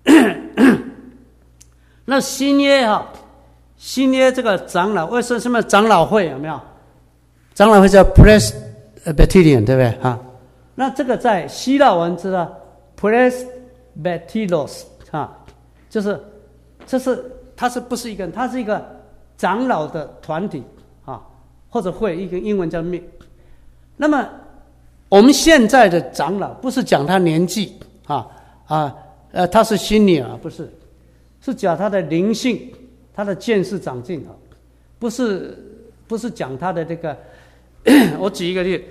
那新约哈，新约这个长老，为什么长老会有没有？长老会叫 presbyterian， 对不对啊？那这个在希腊文知道 presbyteros 啊，就是这是它是不是一个人？它是一个长老的团体啊，或者会一个英文叫 m。那么我们现在的长老不是讲他年纪啊啊呃他是新女啊，不是。是讲他的灵性， 他的见识长进啊，不是不是讲他的这个。我举一个例，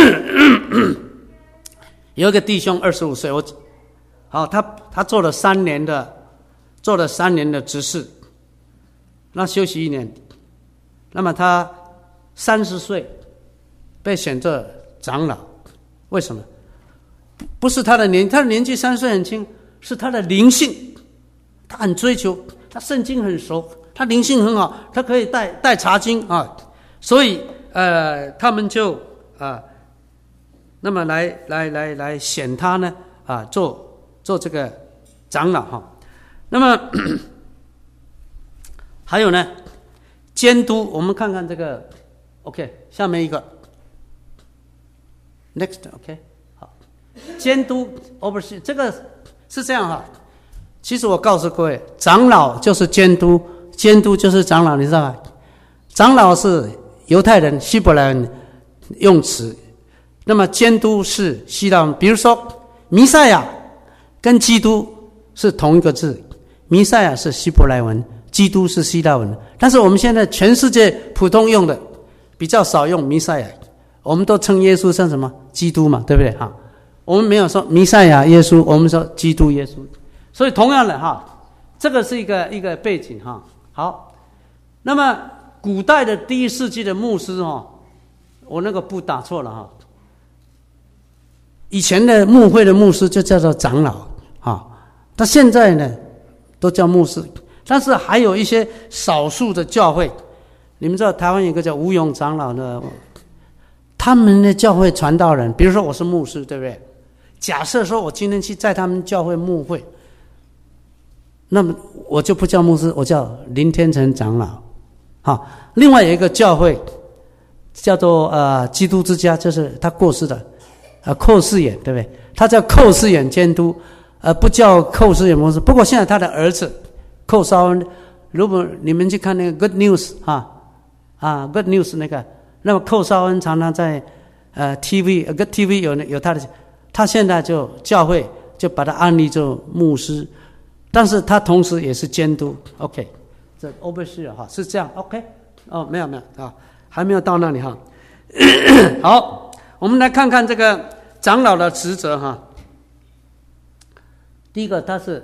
有一个弟兄二十五岁，我好他他做了三年的做了三年的执事，那休息一年，那么他三十岁被选做长老，为什么？不是他的年，他的年纪三十岁很轻，是他的灵性，他很追求，他圣经很熟，他灵性很好，他可以带带查经啊，所以呃，他们就啊，那么来来来来选他呢啊，做做这个长老哈。那么还有呢，监督，我们看看这个 ，OK， 下面一个 ，next OK， 好，监督 oversee 这个是这样哈。其实我告诉各位，长老就是监督，监督就是长老，你知道吗？长老是犹太人希伯来人用词，那么监督是希腊文。比如说，弥赛亚跟基督是同一个字，弥赛亚是希伯来文，基督是希腊文。但是我们现在全世界普通用的比较少用弥赛亚，我们都称耶稣像什么？基督嘛，对不对？哈，我们没有说弥赛亚耶稣，我们说基督耶稣。所以同样的哈，这个是一个一个背景哈。好，那么古代的第一世纪的牧师哈，我那个不打错了哈。以前的牧会的牧师就叫做长老啊，但现在呢都叫牧师。但是还有一些少数的教会，你们知道台湾有一个叫吴永长老的，他们的教会传道人，比如说我是牧师，对不对？假设说我今天去在他们教会牧会，那么我就不叫牧师，我叫林天成长老。好，另外有一个教会叫做呃基督之家，就是他过世的呃寇世远，对不对？他叫寇世远监督，呃不叫寇世远牧师。不过现在他的儿子寇绍恩，如果你们去看那个 Good News 啊啊 Good News 那个，那么寇绍恩常常在呃 T V Good T V 有有他的，他现在就教会就把他安立做牧师，但是他同时也是监督。OK， 这 overseer 哈是这样 OK 哦，没有没有啊，还没有到那里哈。好，我们来看看这个长老的职责哈。第一个，他是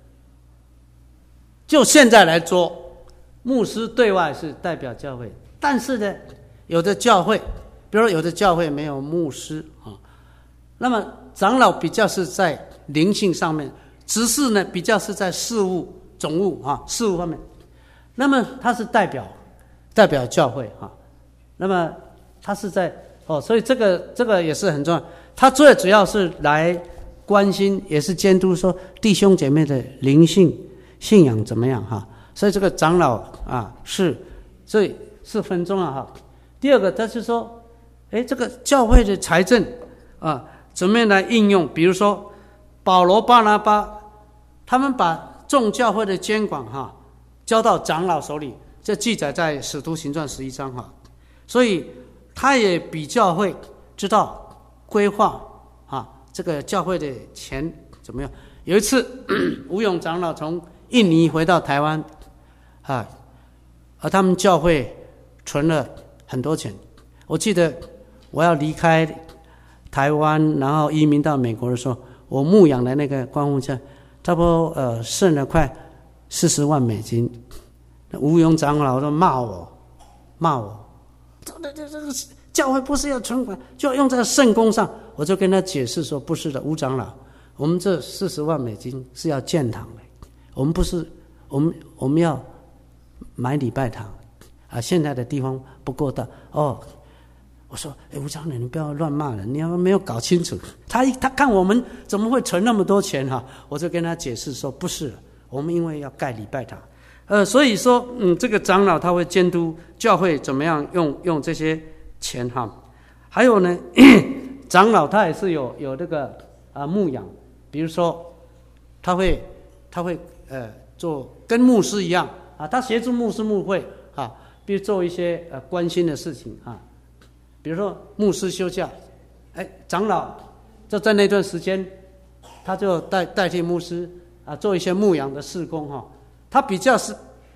就现在来说，牧师对外是代表教会，但是呢，有的教会，比如说有的教会没有牧师啊，那么长老比较是在灵性上面，执事呢比较是在事务总务啊事务方面，那么他是代表代表教会啊，那么他是在哦，所以这个这个也是很重要，他最主要是来关心，也是监督说弟兄姐妹的灵性信仰怎么样哈，所以这个长老啊是，所以是很重要哈。第二个，他是说，哎，这个教会的财政啊，怎么样来应用？比如说保罗、巴拿巴，他们把众教会的监管哈交到长老手里，这记载在《使徒行传》十一章哈，所以他也比较会知道规划啊，这个教会的钱怎么样。有一次，吴永长老从印尼回到台湾，啊，而他们教会存了很多钱。我记得我要离开台湾，然后移民到美国的时候，我牧养的那个观护家，差不多呃剩了快四十万美金。吴永长老都骂我，骂我，这这这个教会不是要存款，就要用在圣工上。我就跟他解释说，不是的，吴长老，我们这四十万美金是要建堂的。我们不是，我们我们要买礼拜堂啊！现在的地方不够大哦。我说，哎，吴长老，你不要乱骂人，你要没有搞清楚。他他看我们怎么会存那么多钱哈、啊？我就跟他解释说，不是，我们因为要盖礼拜堂，呃，所以说，嗯，这个长老他会监督教会怎么样用用这些钱哈。还有呢，长老他也是有有这个啊牧养，比如说他会他会。呃，做跟牧师一样啊，他协助牧师牧会啊，比如做一些呃关心的事情啊，比如说牧师休假，哎，长老就在那段时间，他就代代替牧师啊做一些牧养的事工哈、啊，他比较是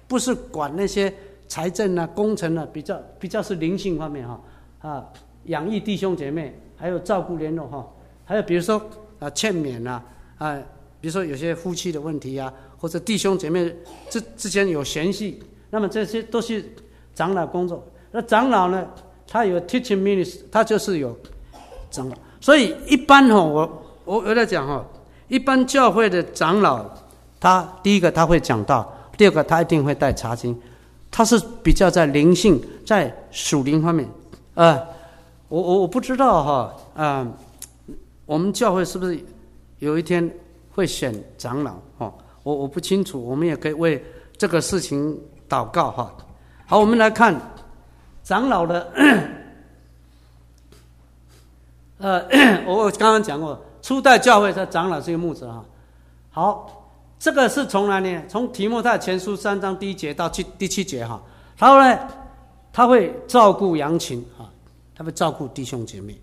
不是管那些财政啊、工程啊，比较比较是灵性方面哈啊，养育弟兄姐妹，还有照顾联络哈，还有比如说啊劝勉啊啊，比如说有些夫妻的问题啊，或者弟兄姐妹之之间有嫌隙，那么这些都是长老工作。那长老呢，他有 teaching ministry， 他就是有长老。所以一般哈，我我我在讲哈，一般教会的长老，他第一个他会讲道，第二个他一定会带查经，他是比较在灵性、在属灵方面。呃，我我我不知道哈，啊、呃，我们教会是不是有一天会选长老？哈，我我不清楚，我们也可以为这个事情祷告哈。好，我们来看长老的，呃，我我刚刚讲过，初代教会的长老是一个牧者哈。好，这个是从哪里？从提摩太前书三章第一节到第第七节哈。然后呢，他会照顾羊群啊，他会照顾弟兄姐妹。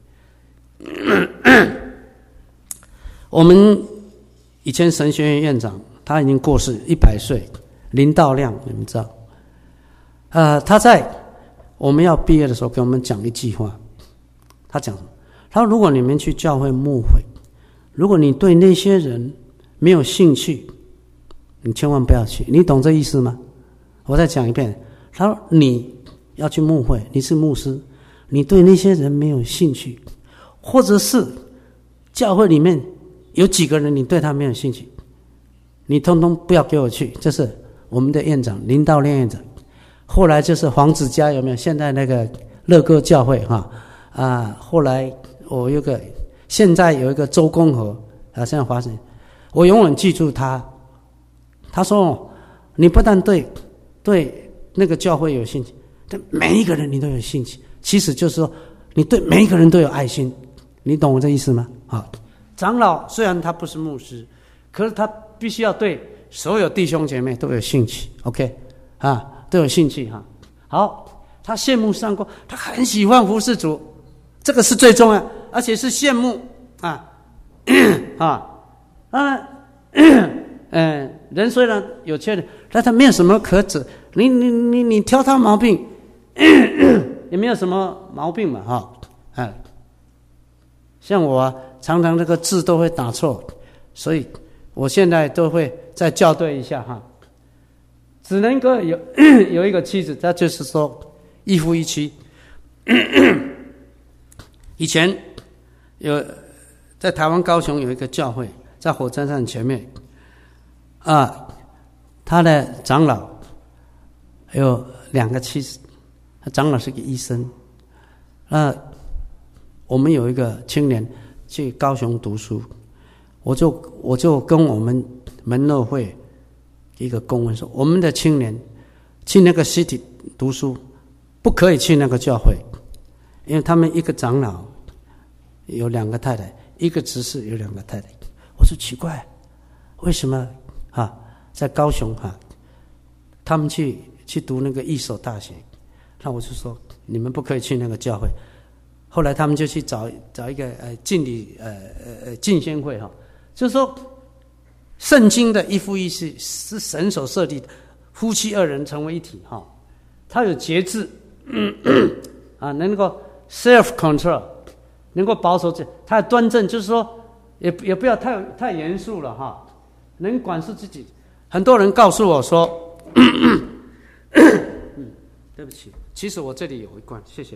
我们以前神学院院长他已经过世一百岁，林道亮，你们知道？呃，他在我们要毕业的时候给我们讲一句话，他讲什么？他说：如果你们去教会牧会，如果你对那些人没有兴趣，你千万不要去。你懂这意思吗？我再讲一遍。他说：你要去牧会，你是牧师，你对那些人没有兴趣，或者是教会里面有几个人你对他没有兴趣，你通通不要给我去。这是我们的院长林道亮院长。后来就是黄子嘉，有没有？现在那个乐歌教会哈啊，后来我有个现在有一个周公和啊，现在华神，我永远记住他。他说：你不但对对那个教会有兴趣，对每一个人你都有兴趣。其实就是说，你对每一个人都有爱心。你懂我这意思吗？啊，长老虽然他不是牧师，可是他必须要对所有弟兄姐妹都有兴趣。OK 啊。都有兴趣哈，好，他羡慕上过，他很喜欢服侍主，这个是最重要，而且是羡慕啊啊，当然，嗯，人虽然有缺点，但他没有什么可指，你你你你挑他毛病，也没有什么毛病嘛哈，啊，像我啊，常常这个字都会打错，所以我现在都会再校对一下哈。只能够有有一个妻子，他就是说一夫一妻。以前有在台湾高雄有一个教会，在火车站前面啊，他的长老有两个妻子，长老是个医生。那我们有一个青年去高雄读书，我就我就跟我们门乐会一个公文说，我们的青年去那个 city 读书，不可以去那个教会，因为他们一个长老有两个太太，一个执事有两个太太。我说奇怪，为什么啊？在高雄哈、啊，他们去去读那个一所大学，那我就说你们不可以去那个教会。后来他们就去找找一个呃敬礼呃呃敬先会哈、啊，就是说。圣经的一夫一妻是神所设立的，夫妻二人成为一体哈，他有节制，嗯啊，能够 self control， 能够保守自己，他端正，就是说也也不要太太严肃了哈，能管束自己。很多人告诉我说，嗯，对不起，其实我这里有一罐，谢谢。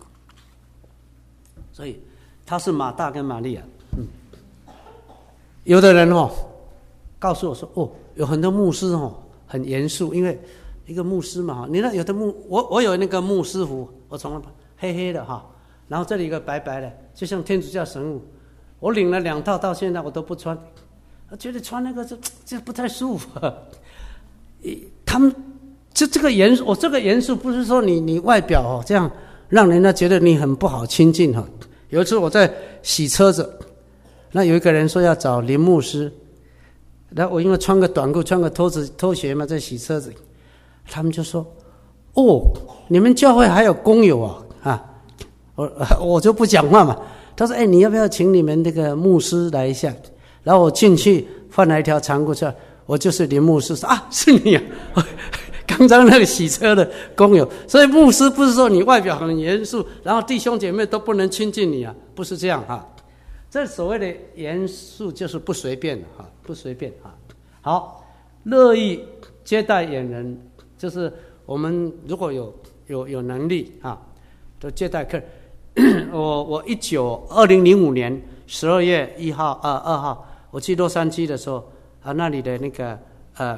所以他是马大跟玛利亚，嗯，有的人哦。告诉我说：“哦，有很多牧师哦，很严肃，因为一个牧师嘛哈，你那有的牧，我我有那个牧师服，我从来黑黑的哈，然后这里一个白白的，就像天主教神父，我领了两套，到现在我都不穿，我觉得穿那个这这不太舒服。他们这这个严肃，我这个严肃不是说你你外表哦这样让人家觉得你很不好亲近哈。有一次我在洗车子，那有一个人说要找林牧师。”然后我因为穿个短裤穿个拖子拖鞋嘛，在洗车子，他们就说：“哦，你们教会还有工友啊？”啊，我我就不讲话嘛。他说：“哎，你要不要请你们那个牧师来一下？”然后我进去换了一条长裤出来，我就是林牧师说：“啊，是你啊！” 刚刚那个洗车的工友。所以牧师不是说你外表很严肃，然后弟兄姐妹都不能亲近你啊，不是这样哈。这所谓的严肃就是不随便哈，不随便哈。好，乐意接待远人，就是我们如果有有有能力啊，就接待客人。我我一九二零零五年十二月一号啊二号，我去洛杉矶的时候啊，那里的那个呃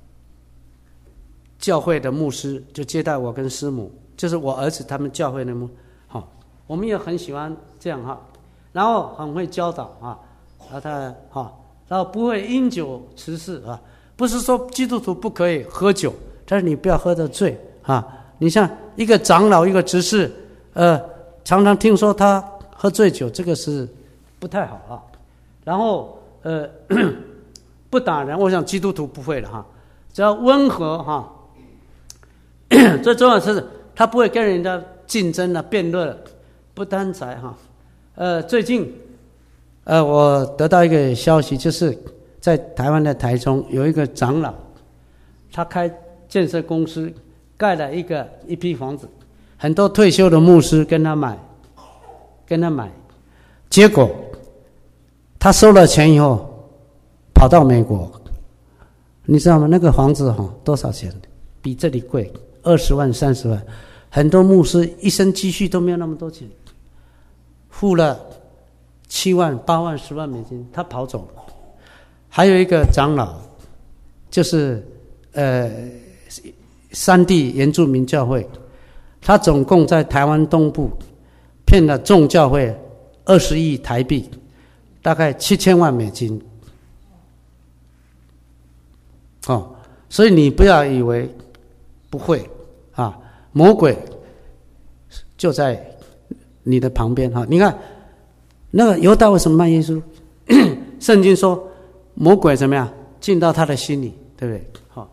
教会的牧师就接待我跟师母，就是我儿子他们教会的牧，好、哦，我们也很喜欢这样哈，然后很会教导啊，然后他哈，然后不会因酒辞事啊，不是说基督徒不可以喝酒，但是你不要喝得醉啊。你像一个长老一个执事，呃，常常听说他喝醉酒，这个是不太好啊。然后呃不打人，我想基督徒不会了哈，只要温和哈。最重要的是他不会跟人家竞争啊、辩论，不贪财哈。呃，最近呃我得到一个消息，就是在台湾的台中有一个长老，他开建设公司，盖了一个一批房子，很多退休的牧师跟他买，跟他买，结果他收了钱以后跑到美国，你知道吗？那个房子哈多少钱？比这里贵，二十万、三十万。很多牧师一生积蓄都没有那么多钱，付了七万、八万、十万美金，他跑走了。还有一个长老，就是呃山地原住民教会，他总共在台湾东部骗了众教会二十亿台币，大概七千万美金。哦，所以你不要以为不会啊，魔鬼就在你的旁边哈。你看那个犹大为什么卖耶稣？圣经说魔鬼怎么样进到他的心里，对不对？好，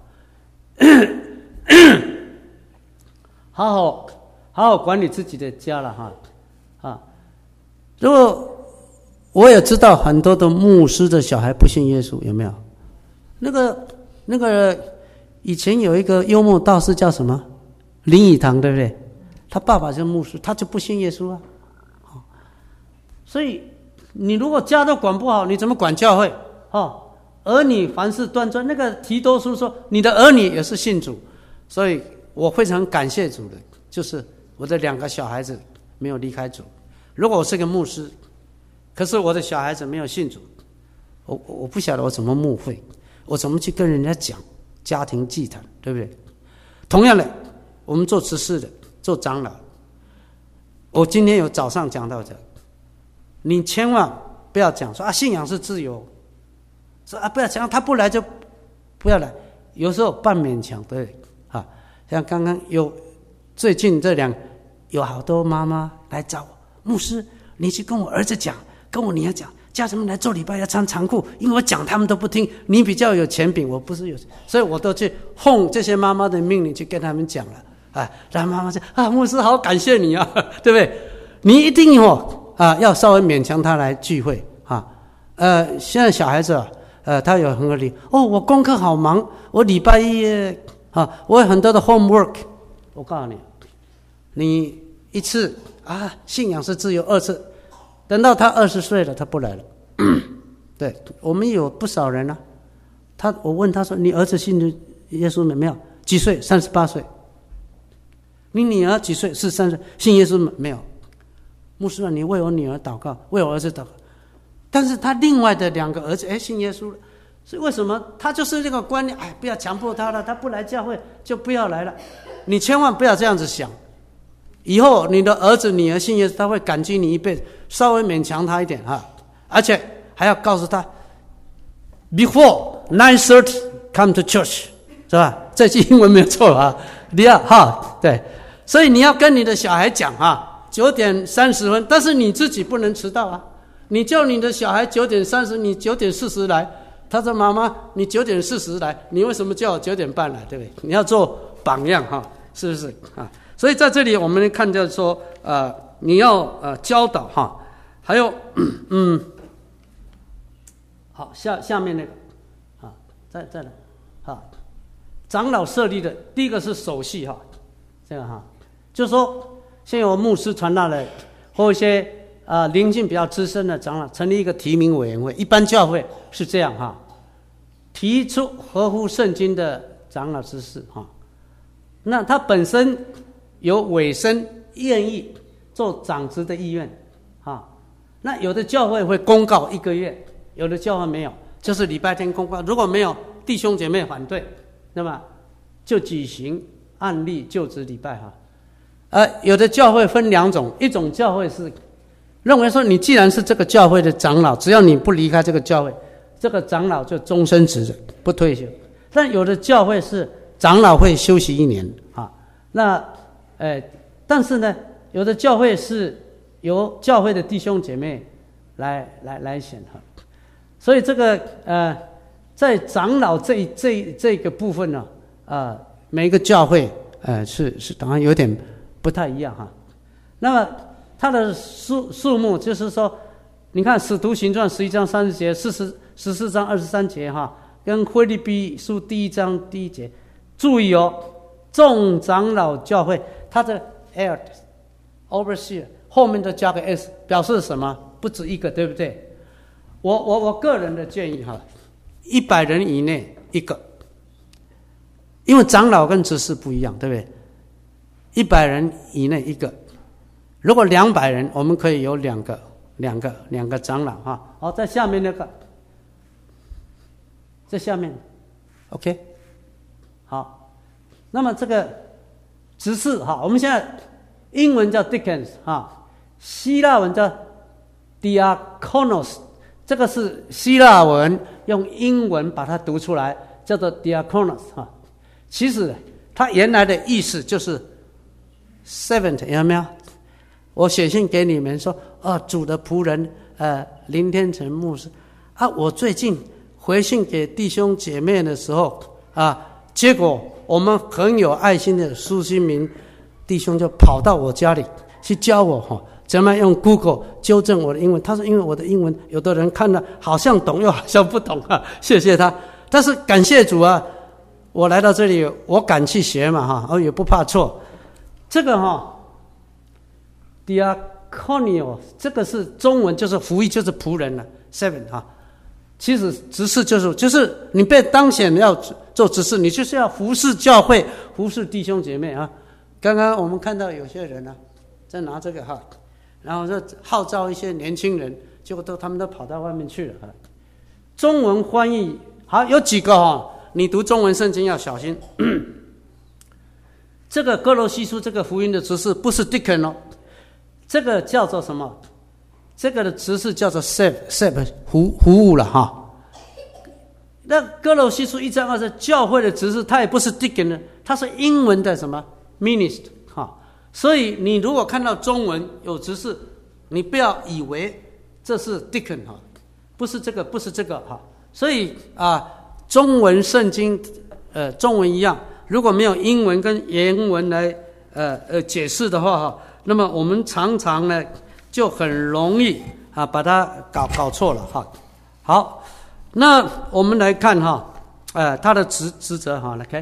好好好好管理自己的家了哈啊！如果我也知道很多的牧师的小孩不信耶稣，有没有？那个那个以前有一个幽默道士叫什么林语堂，对不对？他爸爸是牧师，他就不信耶稣啊。所以你如果家都管不好，你怎么管教会？哦，儿女凡事端庄。那个提多书说，你的儿女也是信主，所以我非常感谢主的，就是我的两个小孩子没有离开主。如果我是个牧师，可是我的小孩子没有信主，我我不晓得我怎么牧会，我怎么去跟人家讲家庭祭坛，对不对？同样的，我们做执事的、做长老，我今天有早上讲到这，你千万不要讲说啊，信仰是自由，说啊不要讲他不来就不要来，有时候半勉强，对啊，像刚刚有最近这两有好多妈妈来找我，牧师，你去跟我儿子讲，跟我女儿讲，叫他们来做礼拜要穿长裤，因为我讲他们都不听，你比较有权柄，我不是有，所以我都去奉这些妈妈的命令去跟他们讲了，啊，让妈妈说啊，牧师好感谢你啊，对不对？你一定哦啊，要稍微勉强他来聚会啊，呃，现在小孩子啊，呃，他有很合理哦，我功课好忙，我礼拜一啊，我有很多的 homework， 我告诉你，你一次啊，信仰是自由，二次。等到他二十岁了，他不来了。对，我们有不少人啊。他我问他说：“你儿子信耶稣没有？几岁？三十八岁。你女儿几岁？是三十，信耶稣没有？牧师啊，你为我女儿祷告，为我儿子祷告。但是他另外的两个儿子，哎，信耶稣了。所以为什么他就是这个观念？哎，不要强迫他了，他不来教会就不要来了。你千万不要这样子想。以后你的儿子女儿信耶稣，他会感激你一辈子，稍微勉强他一点哈，而且还要告诉他 ，before nine thirty come to church， 是吧？这句英文没有错啊，你要哈对，所以你要跟你的小孩讲哈，九点三十分，但是你自己不能迟到啊。你叫你的小孩九点三十，你九点四十来，他说妈妈，你九点四十来，你为什么叫我九点半来？对不对？你要做榜样哈，是不是啊？所以在这里我们看到说，呃，你要呃教导哈，还有嗯，好下下面那个，啊，再再来，好， 长老设立的第一个是首席哈，这样哈，就是说先由牧师传道的或一些啊、呃、灵性比较资深的长老成立一个提名委员会，一般教会是这样哈，提出合乎圣经的长老之事哈，那他本身有委身愿意做长职的意愿啊，那有的教会会公告一个月，有的教会没有，就是礼拜天公告，如果没有弟兄姐妹反对，那么就举行按例就职礼拜哈。呃，有的教会分两种，一种教会是认为说，你既然是这个教会的长老，只要你不离开这个教会，这个长老就终身职的，不退休。但有的教会是长老会休息一年啊，那呃，但是呢，有的教会是由教会的弟兄姐妹来来来选哈，所以这个呃，在长老这这这个部分呢，呃，每一个教会呃是是当然有点不太一样哈。那么它的数数目就是说，你看《使徒行传》十一章三十节，四十十四章二十三节哈，跟腓立比书第一章第一节，注意哦，众长老教会它的 elders overseer 后面都加个 s， 表示什么？不止一个，对不对？我我我个人的建议哈，一百人以内一个，因为长老跟执事不一样，对不对？一百人以内一个，如果两百人，我们可以有两个、两个、两个长老哈。好，在下面那个，在下面 ，OK， 好，那么这个执事哈，我们现在英文叫 deacons 哈，希腊文叫 diakonos， 这个是希腊文用英文把它读出来，叫做 diakonos 哈。其实它原来的意思就是 servant， 有没有？我写信给你们说，啊，主的仆人，呃，林天成牧师，啊，我最近回信给弟兄姐妹的时候，啊，结果我们很有爱心的苏新民弟兄就跑到我家里去教我哈，怎么用 Google 纠正我的英文。他说，因为我的英文有的人看了好像懂又好像不懂啊，谢谢他。但是感谢主啊，我来到这里，我敢去学嘛哈，哦也不怕错。这个哈。diaconio 这个是中文，就是服役，就是仆人了 ，seven 哈。其实执事就是就是你被当选要做执事，你就是要服侍教会，服侍弟兄姐妹啊。刚刚我们看到有些人呢、啊，在拿这个哈，然后就号召一些年轻人，结果都他们都跑到外面去了哈。中文翻译好有几个哈，你读中文圣经要小心。这个哥罗西书这个福音的执事不是 deacon 哦。这个叫做什么？这个的执事叫做 serve serve 服服务了哈。那哥罗西书一章二节，教会的执事他也不是 deacon， 他是英文的什么 minister 哈。所以你如果看到中文有执事，你不要以为这是 deacon 哈，不是这个，不是这个哈。所以啊，中文圣经呃中文一样，如果没有英文跟原文来呃呃解释的话哈。那么我们常常呢，就很容易啊把它搞搞错了哈。好，那我们来看哈，呃，他的职职责哈，来看，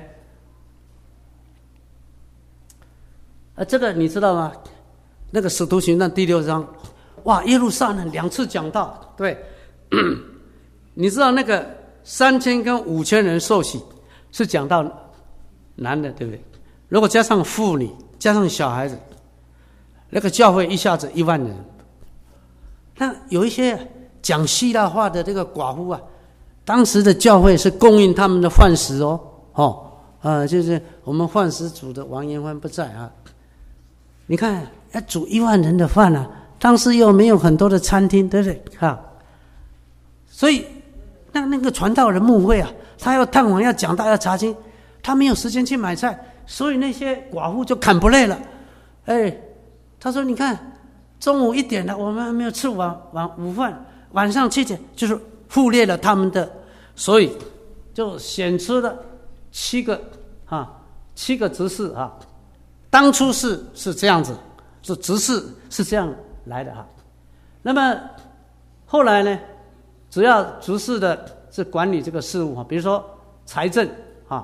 呃，这个你知道吗？那个使徒行传第六章，哇，耶路撒冷两次讲道，对，你知道那个三千跟五千人受洗是讲到男的，对不对？如果加上妇女，加上小孩子。那个教会一下子一万人，那有一些讲希腊话的这个寡妇啊，当时的教会是供应他们的饭食哦，哦，呃，就是我们饭食煮的王延欢不在啊，你看要煮一万人的饭啊，当时又没有很多的餐厅，对不对？哈，所以那那个传道人牧会啊，他要探访，要讲道，要查经，他没有时间去买菜，所以那些寡妇就砍不累了，哎。他说：“你看，中午一点了，我们还没有吃晚晚午饭，晚上七点就是忽略了他们的，所以就选出了七个啊，七个执事啊。当初是是这样子，是执事是这样来的哈。那么后来呢，主要执事的是管理这个事务哈，比如说财政啊，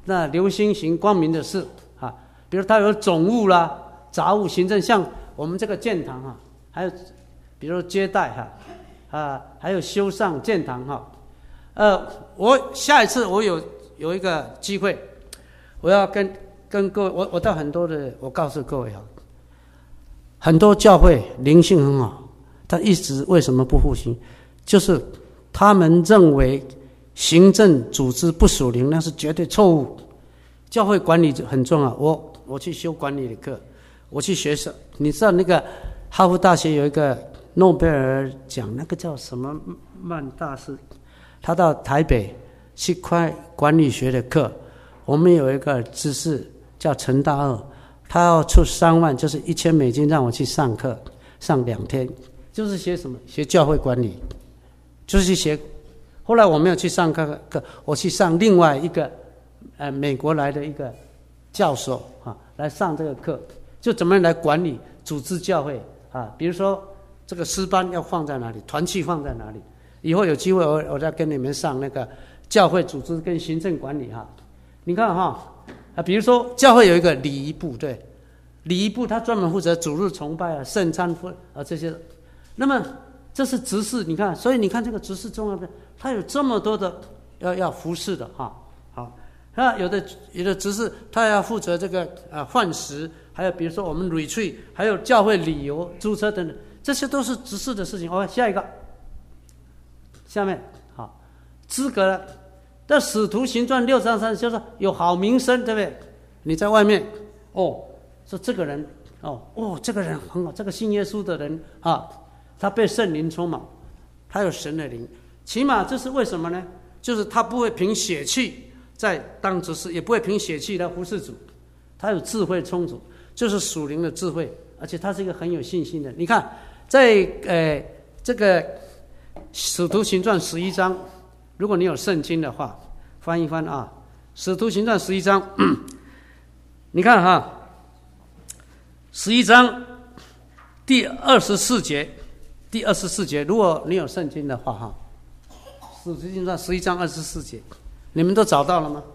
那流星行光明的事啊，比如它有总务啦、杂务、行政，像我们这个建堂啊，还有比如接待哈啊，还有修缮建堂哈。呃，我下一次我有有一个机会，我要跟跟各位，我我到很多的，我告诉各位哈，很多教会灵性很好，但一直为什么不复兴？就是他们认为行政组织不属灵，那是绝对错误。教会管理很重要。我我去修管理的课，我去学校，你知道那个哈佛大学有一个诺贝尔奖，那个叫什么曼大师？他到台北去开管理学的课，我们有一个知识叫陈大二，他要出三万，就是一千美金让我去上课，上两天，就是学什么？学教会管理，就是去学。后来我没有去上课课，我去上另外一个呃美国来的一个教授啊，来上这个课，就怎么样来管理组织教会啊？比如说这个诗班要放在哪里，团契放在哪里？以后有机会我我再跟你们上那个教会组织跟行政管理哈。你看哈啊，比如说教会有一个礼仪部，对，礼仪部他专门负责主日崇拜啊、圣餐啊这些。那么这是执事，你看，所以你看这个执事重要不？他有这么多的要要服侍的哈。好，那有的有的执事他要负责这个啊饭食，还有比如说我们 retreat， 还有教会旅游、租车等等，这些都是执事的事情。哦，下一个。下面好，资格了。但使徒行传六章三就是有好名声，对不对？你在外面哦，说这个人哦哦，这个人很好，这个信耶稣的人啊，他被圣灵充满，他有神的灵。起码这是为什么呢？就是他不会凭血气在当执事，也不会凭血气来服侍主，他有智慧充足，就是属灵的智慧，而且他是一个很有信心的。你看，在呃这个。使徒行传十一章，如果你有圣经的话，翻一翻啊。使徒行传十一章，你看哈，十一章第二十四节，第二十四节，如果你有圣经的话哈，使徒行传十一章二十四节，你们都找到了吗？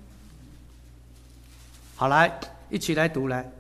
好，来一起来读来。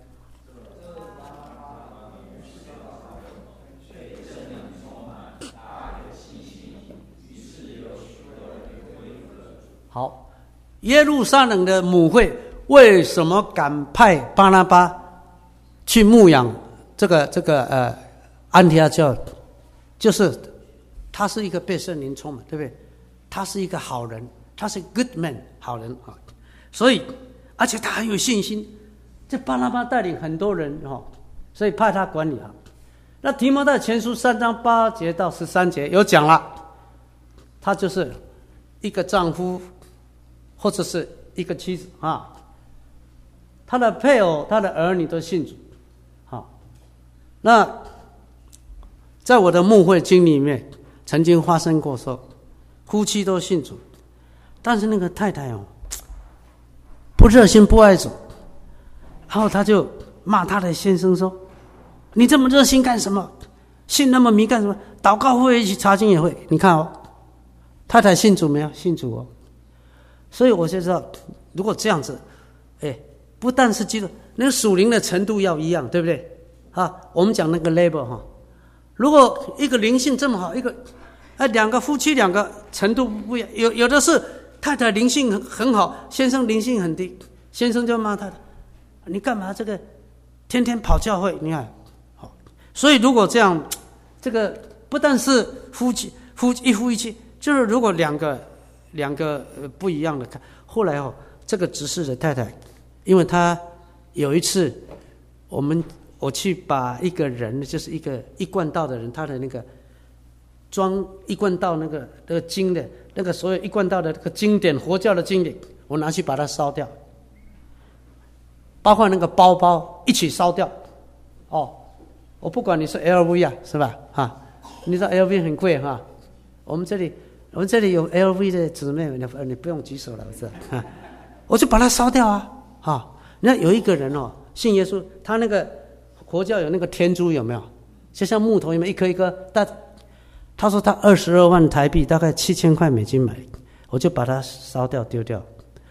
好，耶路撒冷的母会为什么敢派巴拿巴去牧养这个这个呃安提阿教？就是他是一个被圣灵充满，对不对？他是一个好人，他是 good man 好人啊，所以而且他很有信心。这巴拿巴带领很多人哈，所以派他管理啊。那提摩太前书三章八节到十三节有讲了，他就是一个丈夫。或者是一个妻子啊，他的配偶、他的儿女都信主，好，那在我的牧会经里面，曾经发生过说，夫妻都信主，但是那个太太哦，不热心不爱主，然后他就骂他的先生说：“你这么热心干什么？信那么迷干什么？祷告会一起查经也会。”你看哦，太太信主没有？信主哦。所以我就知道，如果这样子，哎，不但是基督，那个属灵的程度要一样，对不对？啊，我们讲那个 level 哈，如果一个灵性这么好，一个，哎，两个夫妻两个程度不一样，有有的是太太灵性很很好，先生灵性很低，先生就骂太太，你干嘛这个天天跑教会？你看，好，所以如果这样，这个不但是夫妻夫一夫一妻，就是如果两个。两个不一样的看，后来哦，这个执事的太太，因为她有一次，我们我去把一个人，就是一个一贯道的人，他的那个装一贯道那个那个经的那个所有一贯道的那个经典佛教的经典，我拿去把它烧掉，包括那个包包一起烧掉。哦，我不管你是 L V 啊，是吧？哈，你知道 L V 很贵哈，我们这里。我们这里有 L V 的姊妹，你你不用举手了，我知道，啊，我就把它烧掉啊！哈，那有一个人哦，信耶稣，他那个佛教有那个天珠有没有？就像木头有没有一颗一颗？但他说他二十二万台币，大概七千块美金买，我就把它烧掉丢掉。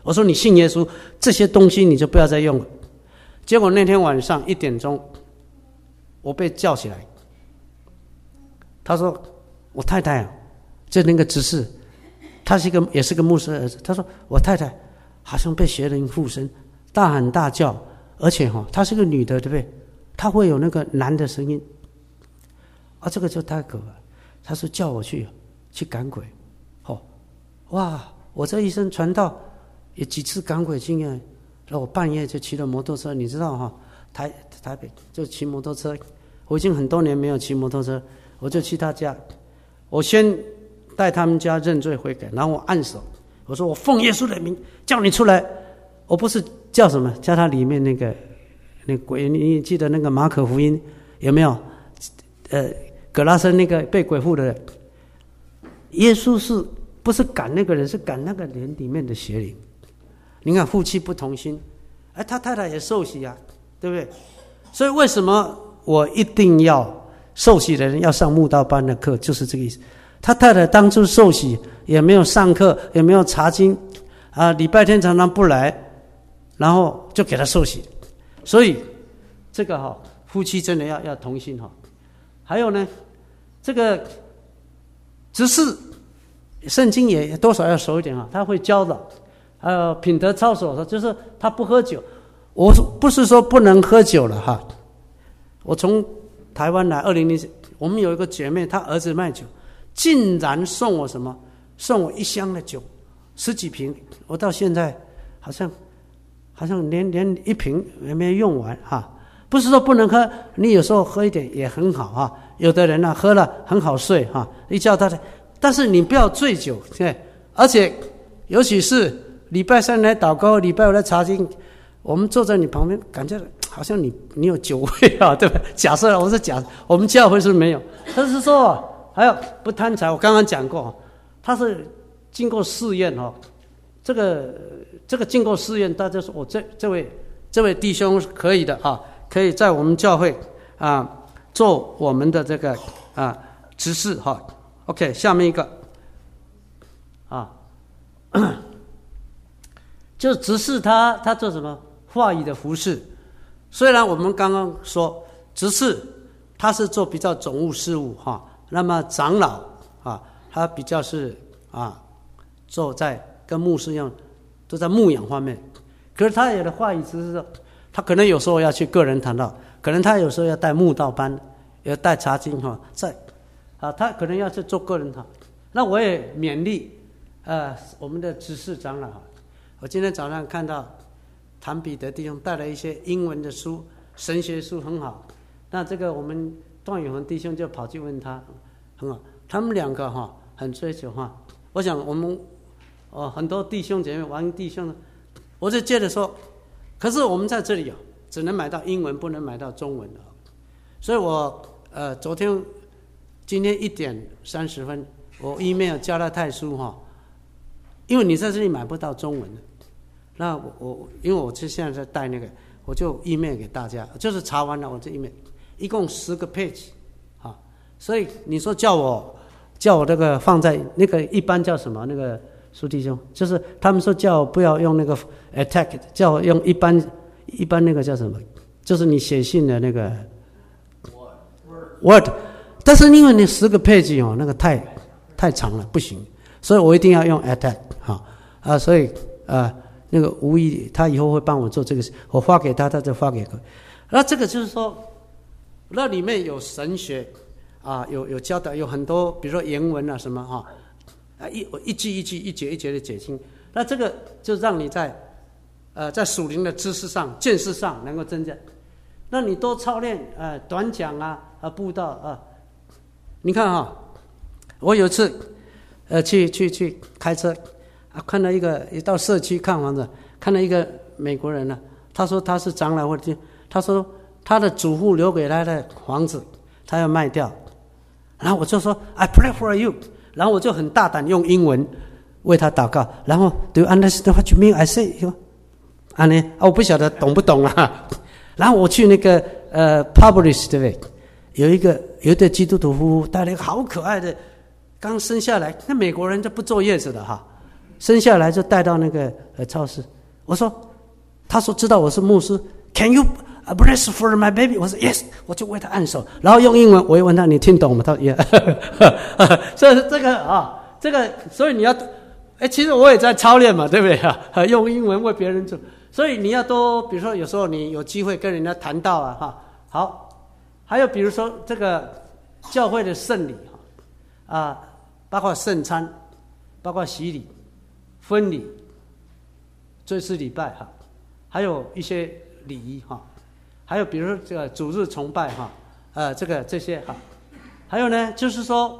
我说你信耶稣，这些东西你就不要再用了。结果那天晚上一点钟，我被叫起来。他说我太太啊，就那个执事，他是一个也是个牧师儿子。他说我太太好像被邪灵附身，大喊大叫，而且哈、哦，她是个女的，对不对？她会有那个男的声音。啊，这个就太可怕。他说叫我去去赶鬼。哦，哇！我这一生传道有几次赶鬼经验。然后我半夜就骑了摩托车，你知道哈、哦，台台北就骑摩托车。我已经很多年没有骑摩托车，我就去他家。我先带他们家认罪悔改，然后我按手，我说我奉耶稣的名叫你出来。我不是叫什么，叫他里面那个那个鬼，你记得那个马可福音有没有？呃，葛拉森那个被鬼附的人，耶稣是不是赶那个人？是赶那个人里面的邪灵。你看夫妻不同心，哎，他太太也受洗啊，对不对？所以为什么我一定要受洗的人要上慕道班的课，就是这个意思。他太太当初受洗也没有上课，也没有查经啊，礼拜天常常不来，然后就给他受洗。所以这个哈、哦，夫妻真的要要同心哈、哦。还有呢，这个执事圣经也多少要熟一点哈，他会教导。还有品德操守，就是他不喝酒。我不是说不能喝酒了哈。我从台湾来，二零零，我们有一个姐妹，她儿子卖酒，竟然送我什么？送我一箱的酒，十几瓶。我到现在好像好像连连一瓶也没有用完哈。不是说不能喝，你有时候喝一点也很好哈。有的人呢、啊、喝了很好睡哈，一叫他的，但是你不要醉酒，对，而且尤其是。礼拜三来祷告，礼拜五来查经，我们坐在你旁边，感觉好像你你有酒味啊，对吧？假设我是假，我们教会是没有，但是说还有不贪财，我刚刚讲过，他是经过试验哈，这个这个经过试验，大家说我、哦、这这位这位弟兄可以的啊，可以在我们教会啊做我们的这个啊执事哈。OK， 下面一个啊。就执事他他做什么话语的服事，虽然我们刚刚说执事他是做比较总务事务哈，那么长老啊他比较是啊做在跟牧师一样都在牧养方面，可是他有的话语只是说他可能有时候要去个人谈道，可能他有时候要带慕道班，要带查经哈，在啊他可能要去做个人谈，那我也勉励呃我们的执事长老。我今天早上看到谭彼得弟兄带了一些英文的书，神学书很好。那这个我们段永恒弟兄就跑去问他，很好。他们两个哈很追求哈。我想我们哦很多弟兄姐妹玩弟兄呢，我就接着说，可是我们在这里啊，只能买到英文，不能买到中文的。所以我呃昨天今天一点三十分，我 email 加拉太书哈，因为你在这里买不到中文的。那我我因为我是现在在带那个，我就 email 给大家，就是查完了我就 email， 一共十个 page， 啊，所以你说叫我叫我这个放在那个一般叫什么那个苏弟兄，就是他们说叫我不要用那个 attack， 叫我用一般一般那个叫什么，就是你写信的那个 word， 但是因为你十个 page 哦，那个太太长了不行，所以我一定要用 attack， 哈啊，所以呃。那个吴毅他以后会帮我做这个事，我发给他，他就发给我。那这个就是说，那里面有神学啊，有有教导，有很多，比如说原文啊什么哈，啊一一句一句一节一节的解经。那这个就让你在呃在属灵的知识上、见识上能够增加。那你多操练呃短讲啊啊布道啊，你看哈，我有一次呃去去去开车。啊，看到一个一到社区看房子，看到一个美国人呢、啊，他说他是长老或者他说他的祖父留给他的房子，他要卖掉，然后我就说 I pray for you， 然后我就很大胆用英文为他祷告，然后 Do you understand what you mean? I say， 啊呢，啊我不晓得懂不懂啊，然后我去那个呃 Publish 对不对？有一个有一对基督徒夫妇带了一个好可爱的，刚生下来，那美国人就不坐月子的哈。 生下来就带到那个呃超市。我说，他说知道我是牧师 ，Can you bless for my baby？ 我说 Yes， 我就为他按手，然后用英文，我又问他你听懂吗？他说 Yeah。所以这个啊，这个所以你要，哎，其实我也在操练嘛，对不对啊？用英文为别人做，所以你要多，比如说有时候你有机会跟人家谈到啊，哈，好，还有比如说这个教会的圣礼啊，啊，包括圣餐，包括洗礼、婚礼、追思礼拜哈，还有一些礼仪哈，还有比如说这个主日崇拜哈，呃，这个这些哈，还有呢，就是说，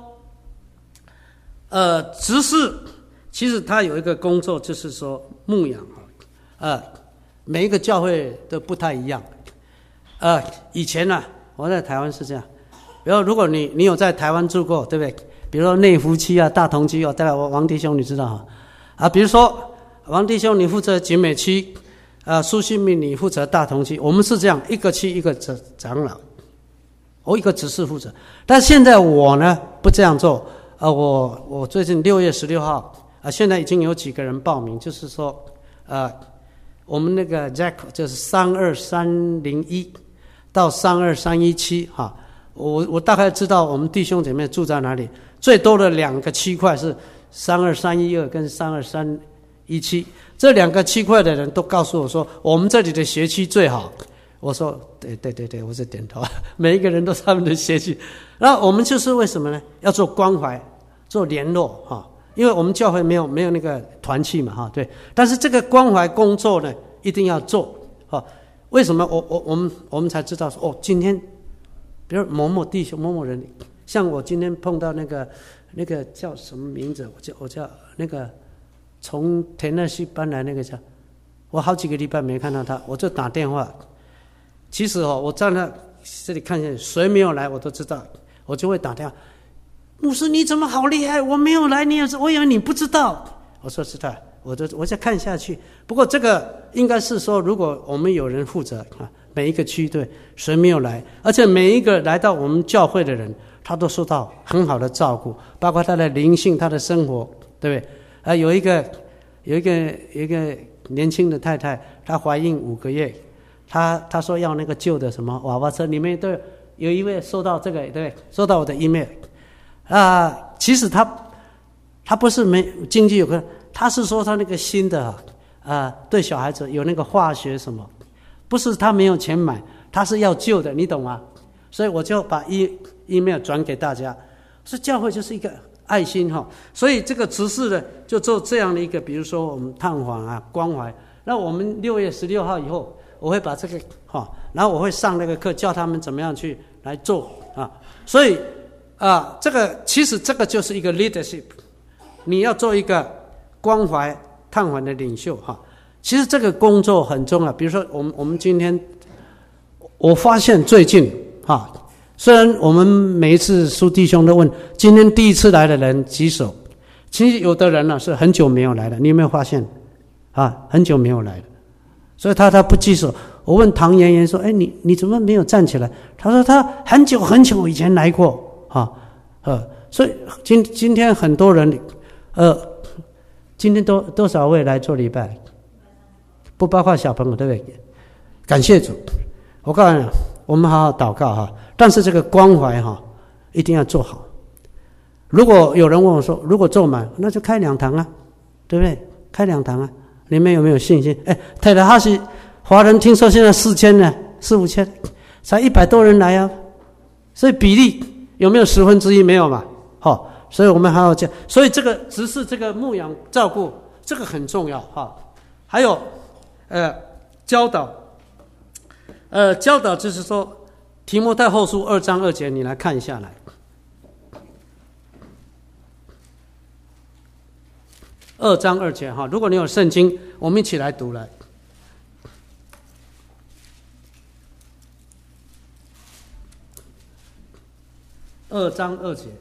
呃，执事其实他有一个工作，就是说牧养哈，呃，每一个教会都不太一样，呃，以前呢、啊，我在台湾是这样，比如如果你你有在台湾住过，对不对？比如说内湖区啊、大同区哦，大概我王弟兄你知道哈，啊，比如说王弟兄你负责景美区，呃，苏信命你负责大同区，我们是这样，一个区一个长长老，我一个执事负责。但现在我呢不这样做，呃，我我最近六月十六号，啊、呃，现在已经有几个人报名，就是说，呃，我们那个 Jack 就是三二三零一到三二三一七哈，我我大概知道我们弟兄姐妹住在哪里。最多的两个区块是三二三一二跟三二三一七，这两个区块的人都告诉我说，我们这里的学区最好。我说对对对对，我是点头。每一个人都是他们的学区。那我们就是为什么呢？要做关怀，做联络哈，因为我们教会没有没有那个团契嘛哈，对。但是这个关怀工作呢，一定要做哈。为什么我我我们我们才知道说哦，今天比如某某弟兄某某人。像我今天碰到那个那个叫什么名字？我叫我叫那个从田纳西搬来那个叫，我好几个礼拜没看到他，我就打电话。其实哦，我站在这里看见谁没有来，我都知道，我就会打电话。牧师你怎么好厉害？我没有来，你也是，我以为你不知道。我说是他，我就我再看下去。不过这个应该是说，如果我们有人负责啊，每一个区队谁没有来，而且每一个来到我们教会的人。他都受到很好的照顾，包括他的灵性、他的生活，对不对？啊，有一个有一个有一个年轻的太太，她怀孕五个月，她她说要那个旧的什么娃娃车，里面都有一位收到这个，对不对？收到我的 email， 啊，其实他他不是没经济有个，他是说他那个新的啊，对小孩子有那个化学什么，不是他没有钱买，他是要旧的，你懂吗？所以我就把 e email 转给大家，说教会就是一个爱心哈，所以这个执事呢就做这样的一个，比如说我们探访啊、关怀。那我们六月十六号以后，我会把这个哈，然后我会上那个课，教他们怎么样去来做啊。所以啊，这个其实这个就是一个 leadership， 你要做一个关怀探访的领袖哈。其实这个工作很重要，比如说我们我们今天，我发现最近。啊，虽然我们每一次苏弟兄都问，今天第一次来的人举手，其实有的人呢、啊、是很久没有来了，你有没有发现？啊，很久没有来了，所以他他不举手。我问唐妍妍说：“哎，你你怎么没有站起来？”他说他很久很久以前来过啊，呃，所以今今天很多人，呃，今天多多少位来做礼拜？不包括小朋友，对不对？感谢主，我告诉你。我们好好祷告哈，但是这个关怀哈一定要做好。如果有人问我说，如果做满，那就开两堂啊，对不对？开两堂啊，你们有没有信心？哎，泰达哈西华人听说现在四千呢，四五千，才一百多人来啊，所以比例有没有十分之一？没有嘛，好、哦，所以我们还要这样，所以这个只是这个牧养照顾，这个很重要哈、哦。还有呃教导。呃，教导就是说，提摩太后书二章二节，你来看一下来。二章二节哈，如果你有圣经，我们一起来读来。二章二节，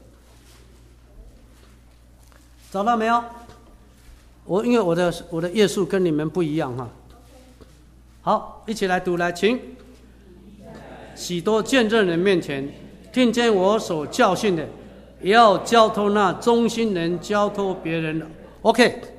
找到没有？我因为我的我的页数跟你们不一样哈。好，一起来读来，请。许多见证人面前，听见我所教训的，也要交托那忠心人交托别人的。OK，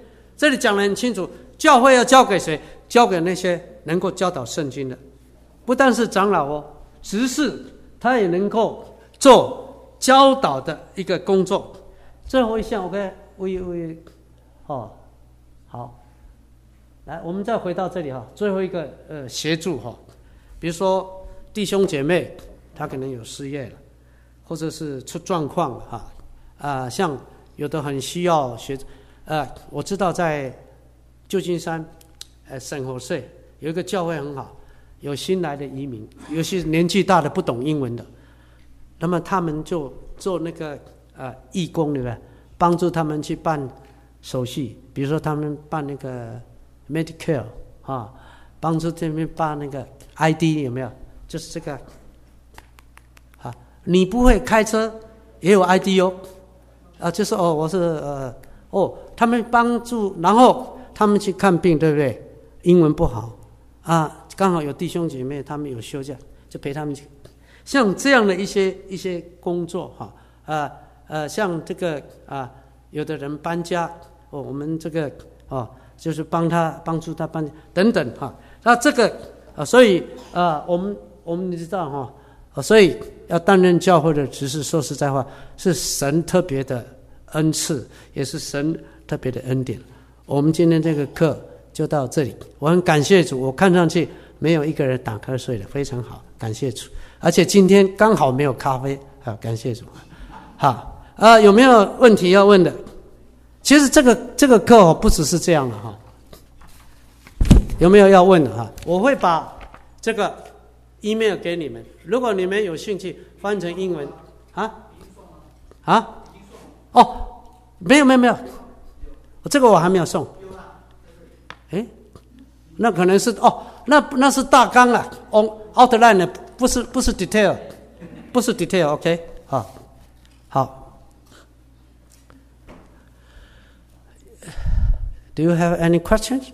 这里讲得很清楚，教会要交给谁？交给那些能够教导圣经的，不但是长老哦，执事他也能够做教导的一个工作。最后一项 ，OK， 为为哦，好，来，我们再回到这里哈，最后一个呃协助哈，比如说弟兄姐妹他可能有失业了，或者是出状况了哈，啊、呃，像有的很需要学，呃，我知道在旧金山，呃，圣何塞有一个教会很好，有新来的移民，有些年纪大的不懂英文的，那么他们就做那个呃义工，对不对？帮助他们去办手续，比如说他们办那个 Medicare 啊，帮助这边办那个 I D 有没有？就是这个啊，你不会开车也有 I D 哦，啊，就是哦，我是呃哦，他们帮助，然后他们去看病，对不对？英文不好啊，刚好有弟兄姐妹他们有休假，就陪他们去。像这样的一些一些工作哈，呃呃，像这个啊，有的人搬家哦，我们这个哦，就是帮他帮助他搬等等哈。那这个啊，所以啊，我们我们知道哈、啊，所以要担任教会的执事，说实在话，是神特别的恩赐，也是神特别的恩典。我们今天这个课就到这里，我很感谢主，我看上去没有一个人打瞌睡的，非常好，感谢主。而且今天刚好没有咖啡，好，感谢主。好，啊，有没有问题要问的？其实这个这个课哦，不只是这样的哈。有没有要问的哈？我会把这个 email 给你们，如果你们有兴趣翻成英文，啊啊，哦，没有没有没有，这个我还没有送。哎，那可能是哦，那那是大纲啊 ，on outline 的，不是不是 detail， 不是 detail，OK，、okay? 好，好。Do you have any questions?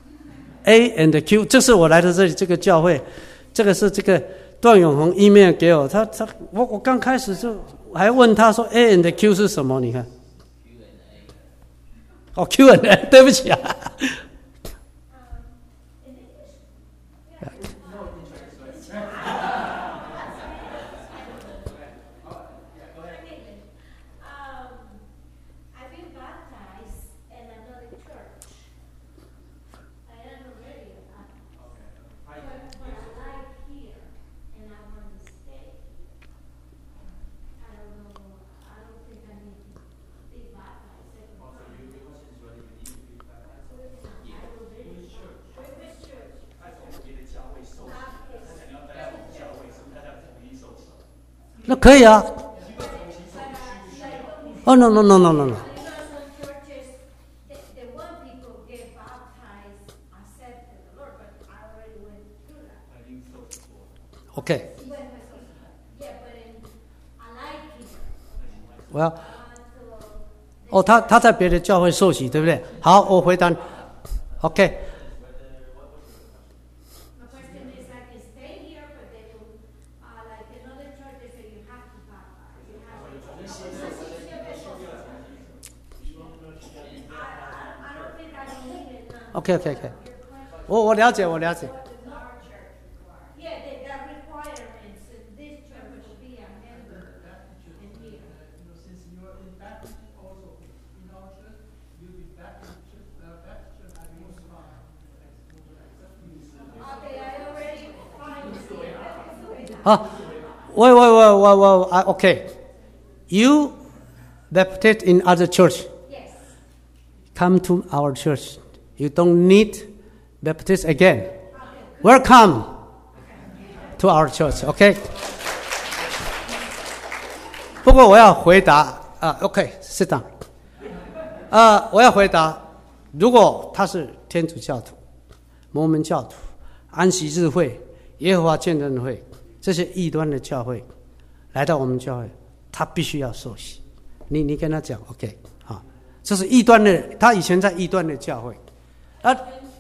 A and Q， 这是我来到这里这个教会，这个是这个段永红 email 给我，他他我我刚开始就还问他说 A and Q 是什么？你看，哦 Q and A， 对不起啊。那可以啊。哦、oh, no no no no no no。OK。我要。哦，他他在别的教会受洗，对不对？好，我回答。OK。OK OK OK， 我我了解我了解。啊，我我我我我啊 ，OK，you baptized in other church. Yes. Come to our church. You don't need baptize again. Welcome to our church, OK? 不过我要回答啊 ，OK, sit down. 啊，我要回答，如果他是天主教徒、摩门教徒、安息日会、耶和华见证会这些异端的教会来到我们教会，他必须要受洗。你你跟他讲 ，OK 啊，这是异端的，他以前在异端的教会。啊，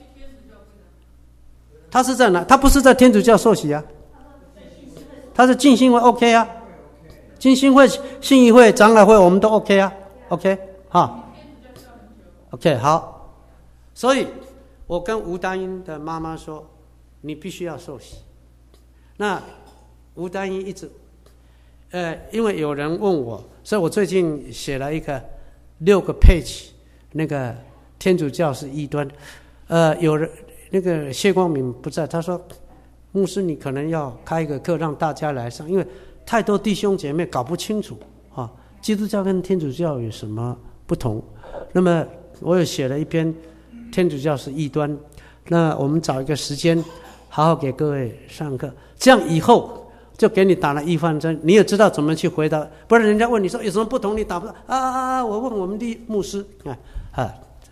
他是在哪？他不是在天主教受洗啊，他是浸信会 OK 啊，浸信会、信义会、长老会我们都 OK 啊 ，OK 哈 ，OK 好， 所以我跟吴丹英的妈妈说，你必须要受洗。那吴丹英一直，呃，因为有人问我，所以我最近写了一个六个 page， 那个天主教是异端。呃，有人那个谢光明不在，他说，牧师你可能要开一个课让大家来上，因为太多弟兄姐妹搞不清楚啊，基督教跟天主教有什么不同。那么我有写了一篇天主教是异端，那我们找一个时间好好给各位上课，这样以后就给你打了预防针，你也知道怎么去回答，不然人家问你说有什么不同，你打不到啊啊啊！我问我们的牧师啊啊，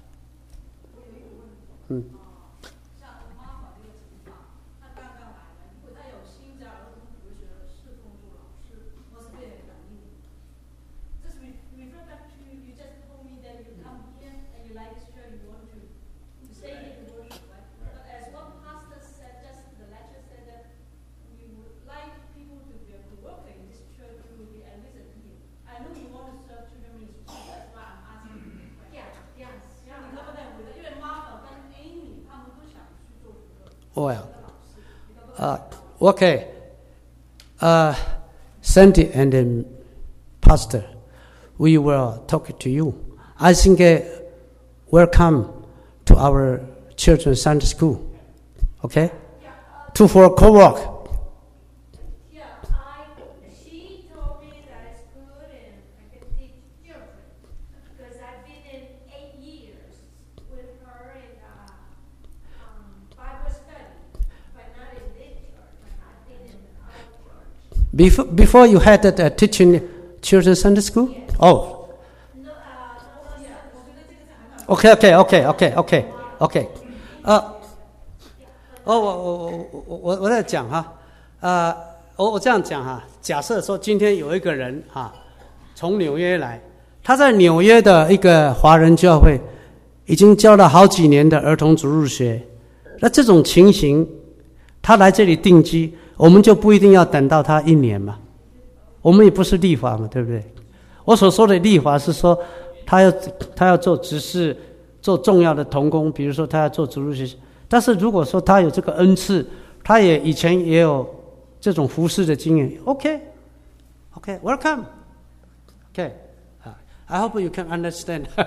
嗯。Well, uh, okay. Uh, Sandy and um, Pastor, we will talk to you. I think uh, welcome to our children's Sunday school. Okay? Yeah, uh, to for co-work. Yeah, I, she told me that it's good and I can teach children because I've been in eight years with her in uh, um, Bible study, but not in this church. I've been in our church. Before, before you had uh, teaching children's Sunday school? Yes. Oh. No, uh, no, no, yeah. Okay, okay, okay, okay, okay, okay. 呃，哦，我我我我我我在讲哈，呃，我我这样讲哈，假设说今天有一个人哈，从纽约来，他在纽约的一个华人教会已经教了好几年的儿童主日学，那这种情形，他来这里定居，我们就不一定要等到他一年嘛，我们也不是立法嘛，对不对？我所说的立法是说，他要他要做执事，做重要的同工，比如说他要做主日学。但是如果说他有这个恩赐，他也以前也有这种服侍的经验 ，OK，OK，、okay, okay, welcome，OK，、okay, uh, I hope you can understand. I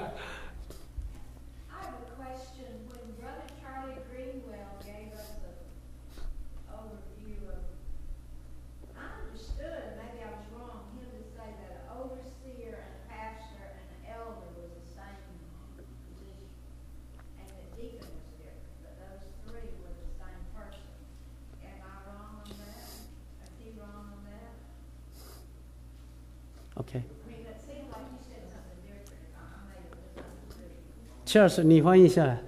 have a question. When Brother Charlie Greenwell gave us an overview of, I understood, maybe I was wrong, him to say that an overseer and a pastor and an elder was the same position, and the deacon was different, but those three were the same person. Am I wrong on that? Is he wrong on that? OK， I mean, it seemed like you said something different. I I may have misunderstood. Charles， 你翻译下来。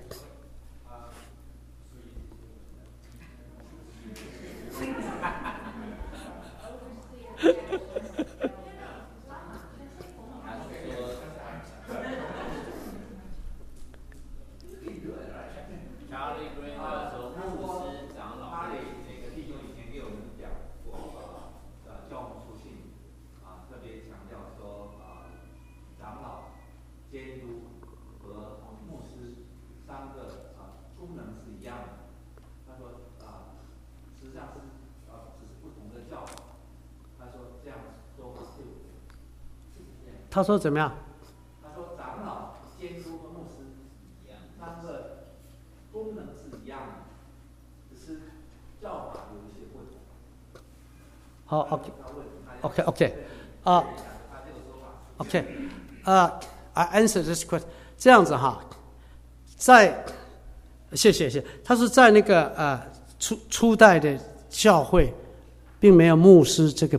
他说怎么样？ 他说长老、监督和牧师一样，他的功能是一样的，只是教法有一些不同。 好 ，OK，OK，OK， 啊 ，OK， 啊 ，I answer this question。这样子哈，在谢谢谢，他是在那个呃初初代的教会，并没有牧师这个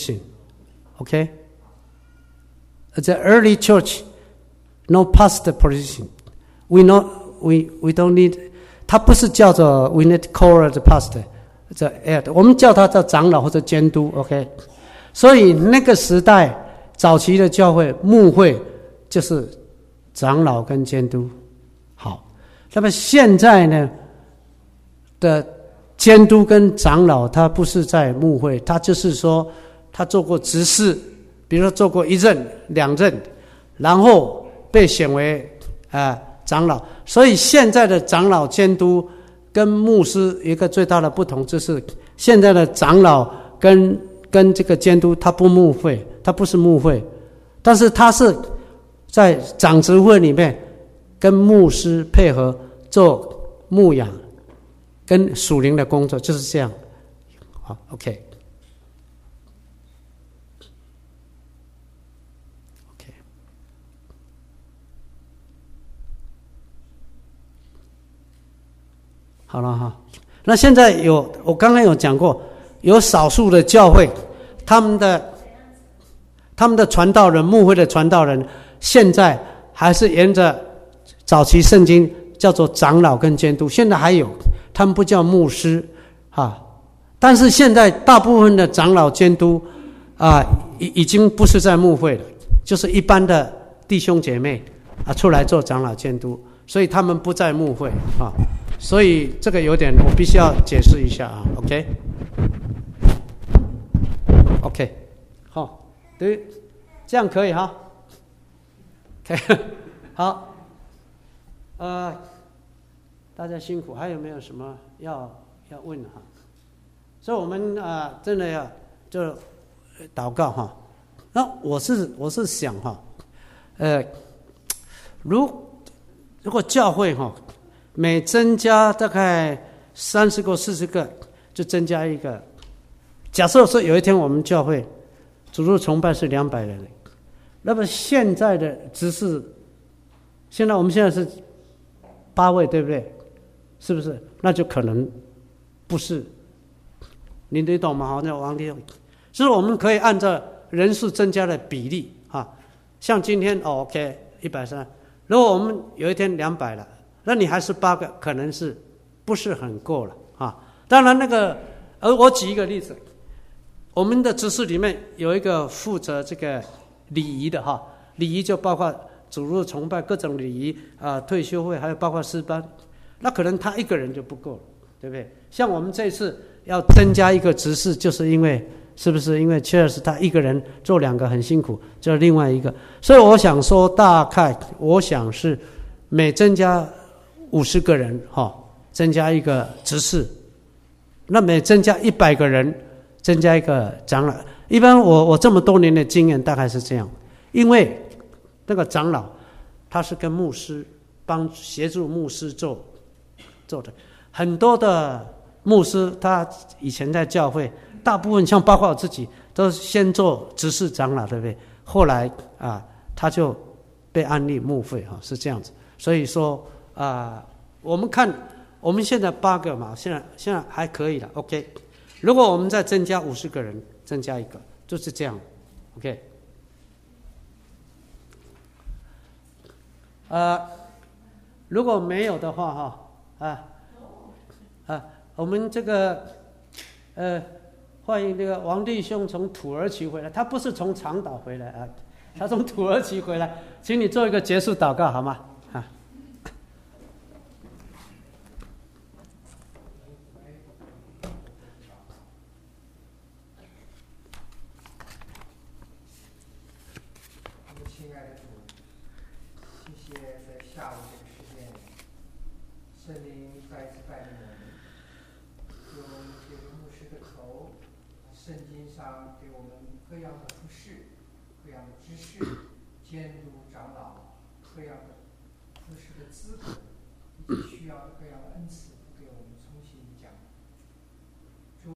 position，OK。The early church, no pastor position. We know we we don't need. 他不是叫做 we need call the pastor. 这 elder， 我们叫他叫长老或者监督 ，OK。所以那个时代早期的教会牧会就是长老跟监督。好，那么现在呢的监督跟长老，他不是在牧会，他就是说他做过执事。比如说做过一任、两任，然后被选为啊、呃、 长老。所以现在的长老监督跟牧师一个最大的不同，就是现在的长老跟跟这个监督他不牧会，他不是牧会，但是他是在长执会里面跟牧师配合做牧养跟属灵的工作，就是这样。好 ，OK。好了哈，那现在有我刚刚有讲过，有少数的教会，他们的他们的传道人、牧会的传道人，现在还是沿着早期圣经叫做长老跟监督，现在还有，他们不叫牧师啊。但是现在大部分的长老监督啊，已已经不是在牧会了，就是一般的弟兄姐妹啊出来做长老监督，所以他们不在牧会啊。所以这个有点，我必须要解释一下啊 ，OK，OK，、okay? okay, 好，对，这样可以哈 ，OK， 好，呃，大家辛苦，还有没有什么要要问哈？所以我们啊、呃，真的要就祷告哈。那我是我是想哈，呃，如如果教会哈。每增加大概三十个、四十个，就增加一个。假设说有一天我们教会主日崇拜是两百人，那么现在的执事，现在我们现在是八位，对不对？是不是？那就可能不是。你你懂吗？好，那王弟兄，就是我们可以按照人数增加的比例啊，像今天哦 ，OK， 一百三。如果我们有一天两百了。那你还是八个，可能是不是很够了啊？当然，那个，而我举一个例子，我们的执事里面有一个负责这个礼仪的哈，礼仪就包括主日崇拜各种礼仪啊、退休会，还有包括诗班，那可能他一个人就不够了，对不对？像我们这次要增加一个执事，就是因为是不是因为确实他一个人做两个很辛苦，就另外一个，所以我想说，大概我想是每增加五十个人哈，增加一个执事，那每增加一百个人，增加一个长老。一般我我这么多年的经验大概是这样，因为那个长老他是跟牧师帮协助牧师做做的，很多的牧师他以前在教会，大部分像包括我自己，都是先做执事长老，对不对？后来啊，他就被安立牧会哈，是这样子。所以说。啊、呃，我们看我们现在八个嘛，现在现在还可以了 ，OK。如果我们再增加五十个人，增加一个，就是这样 ，OK。呃，如果没有的话哈，啊啊，我们这个呃，欢迎这个王弟兄从土耳其回来，他不是从长岛回来啊，他从土耳其回来，请你做一个结束祷告好吗？ 圣灵再次带领我们，用这个牧师的口，圣经上给我们各样的服饰、各样的知识、监督长老、各样的服饰的资格，以及需要的各样的恩赐。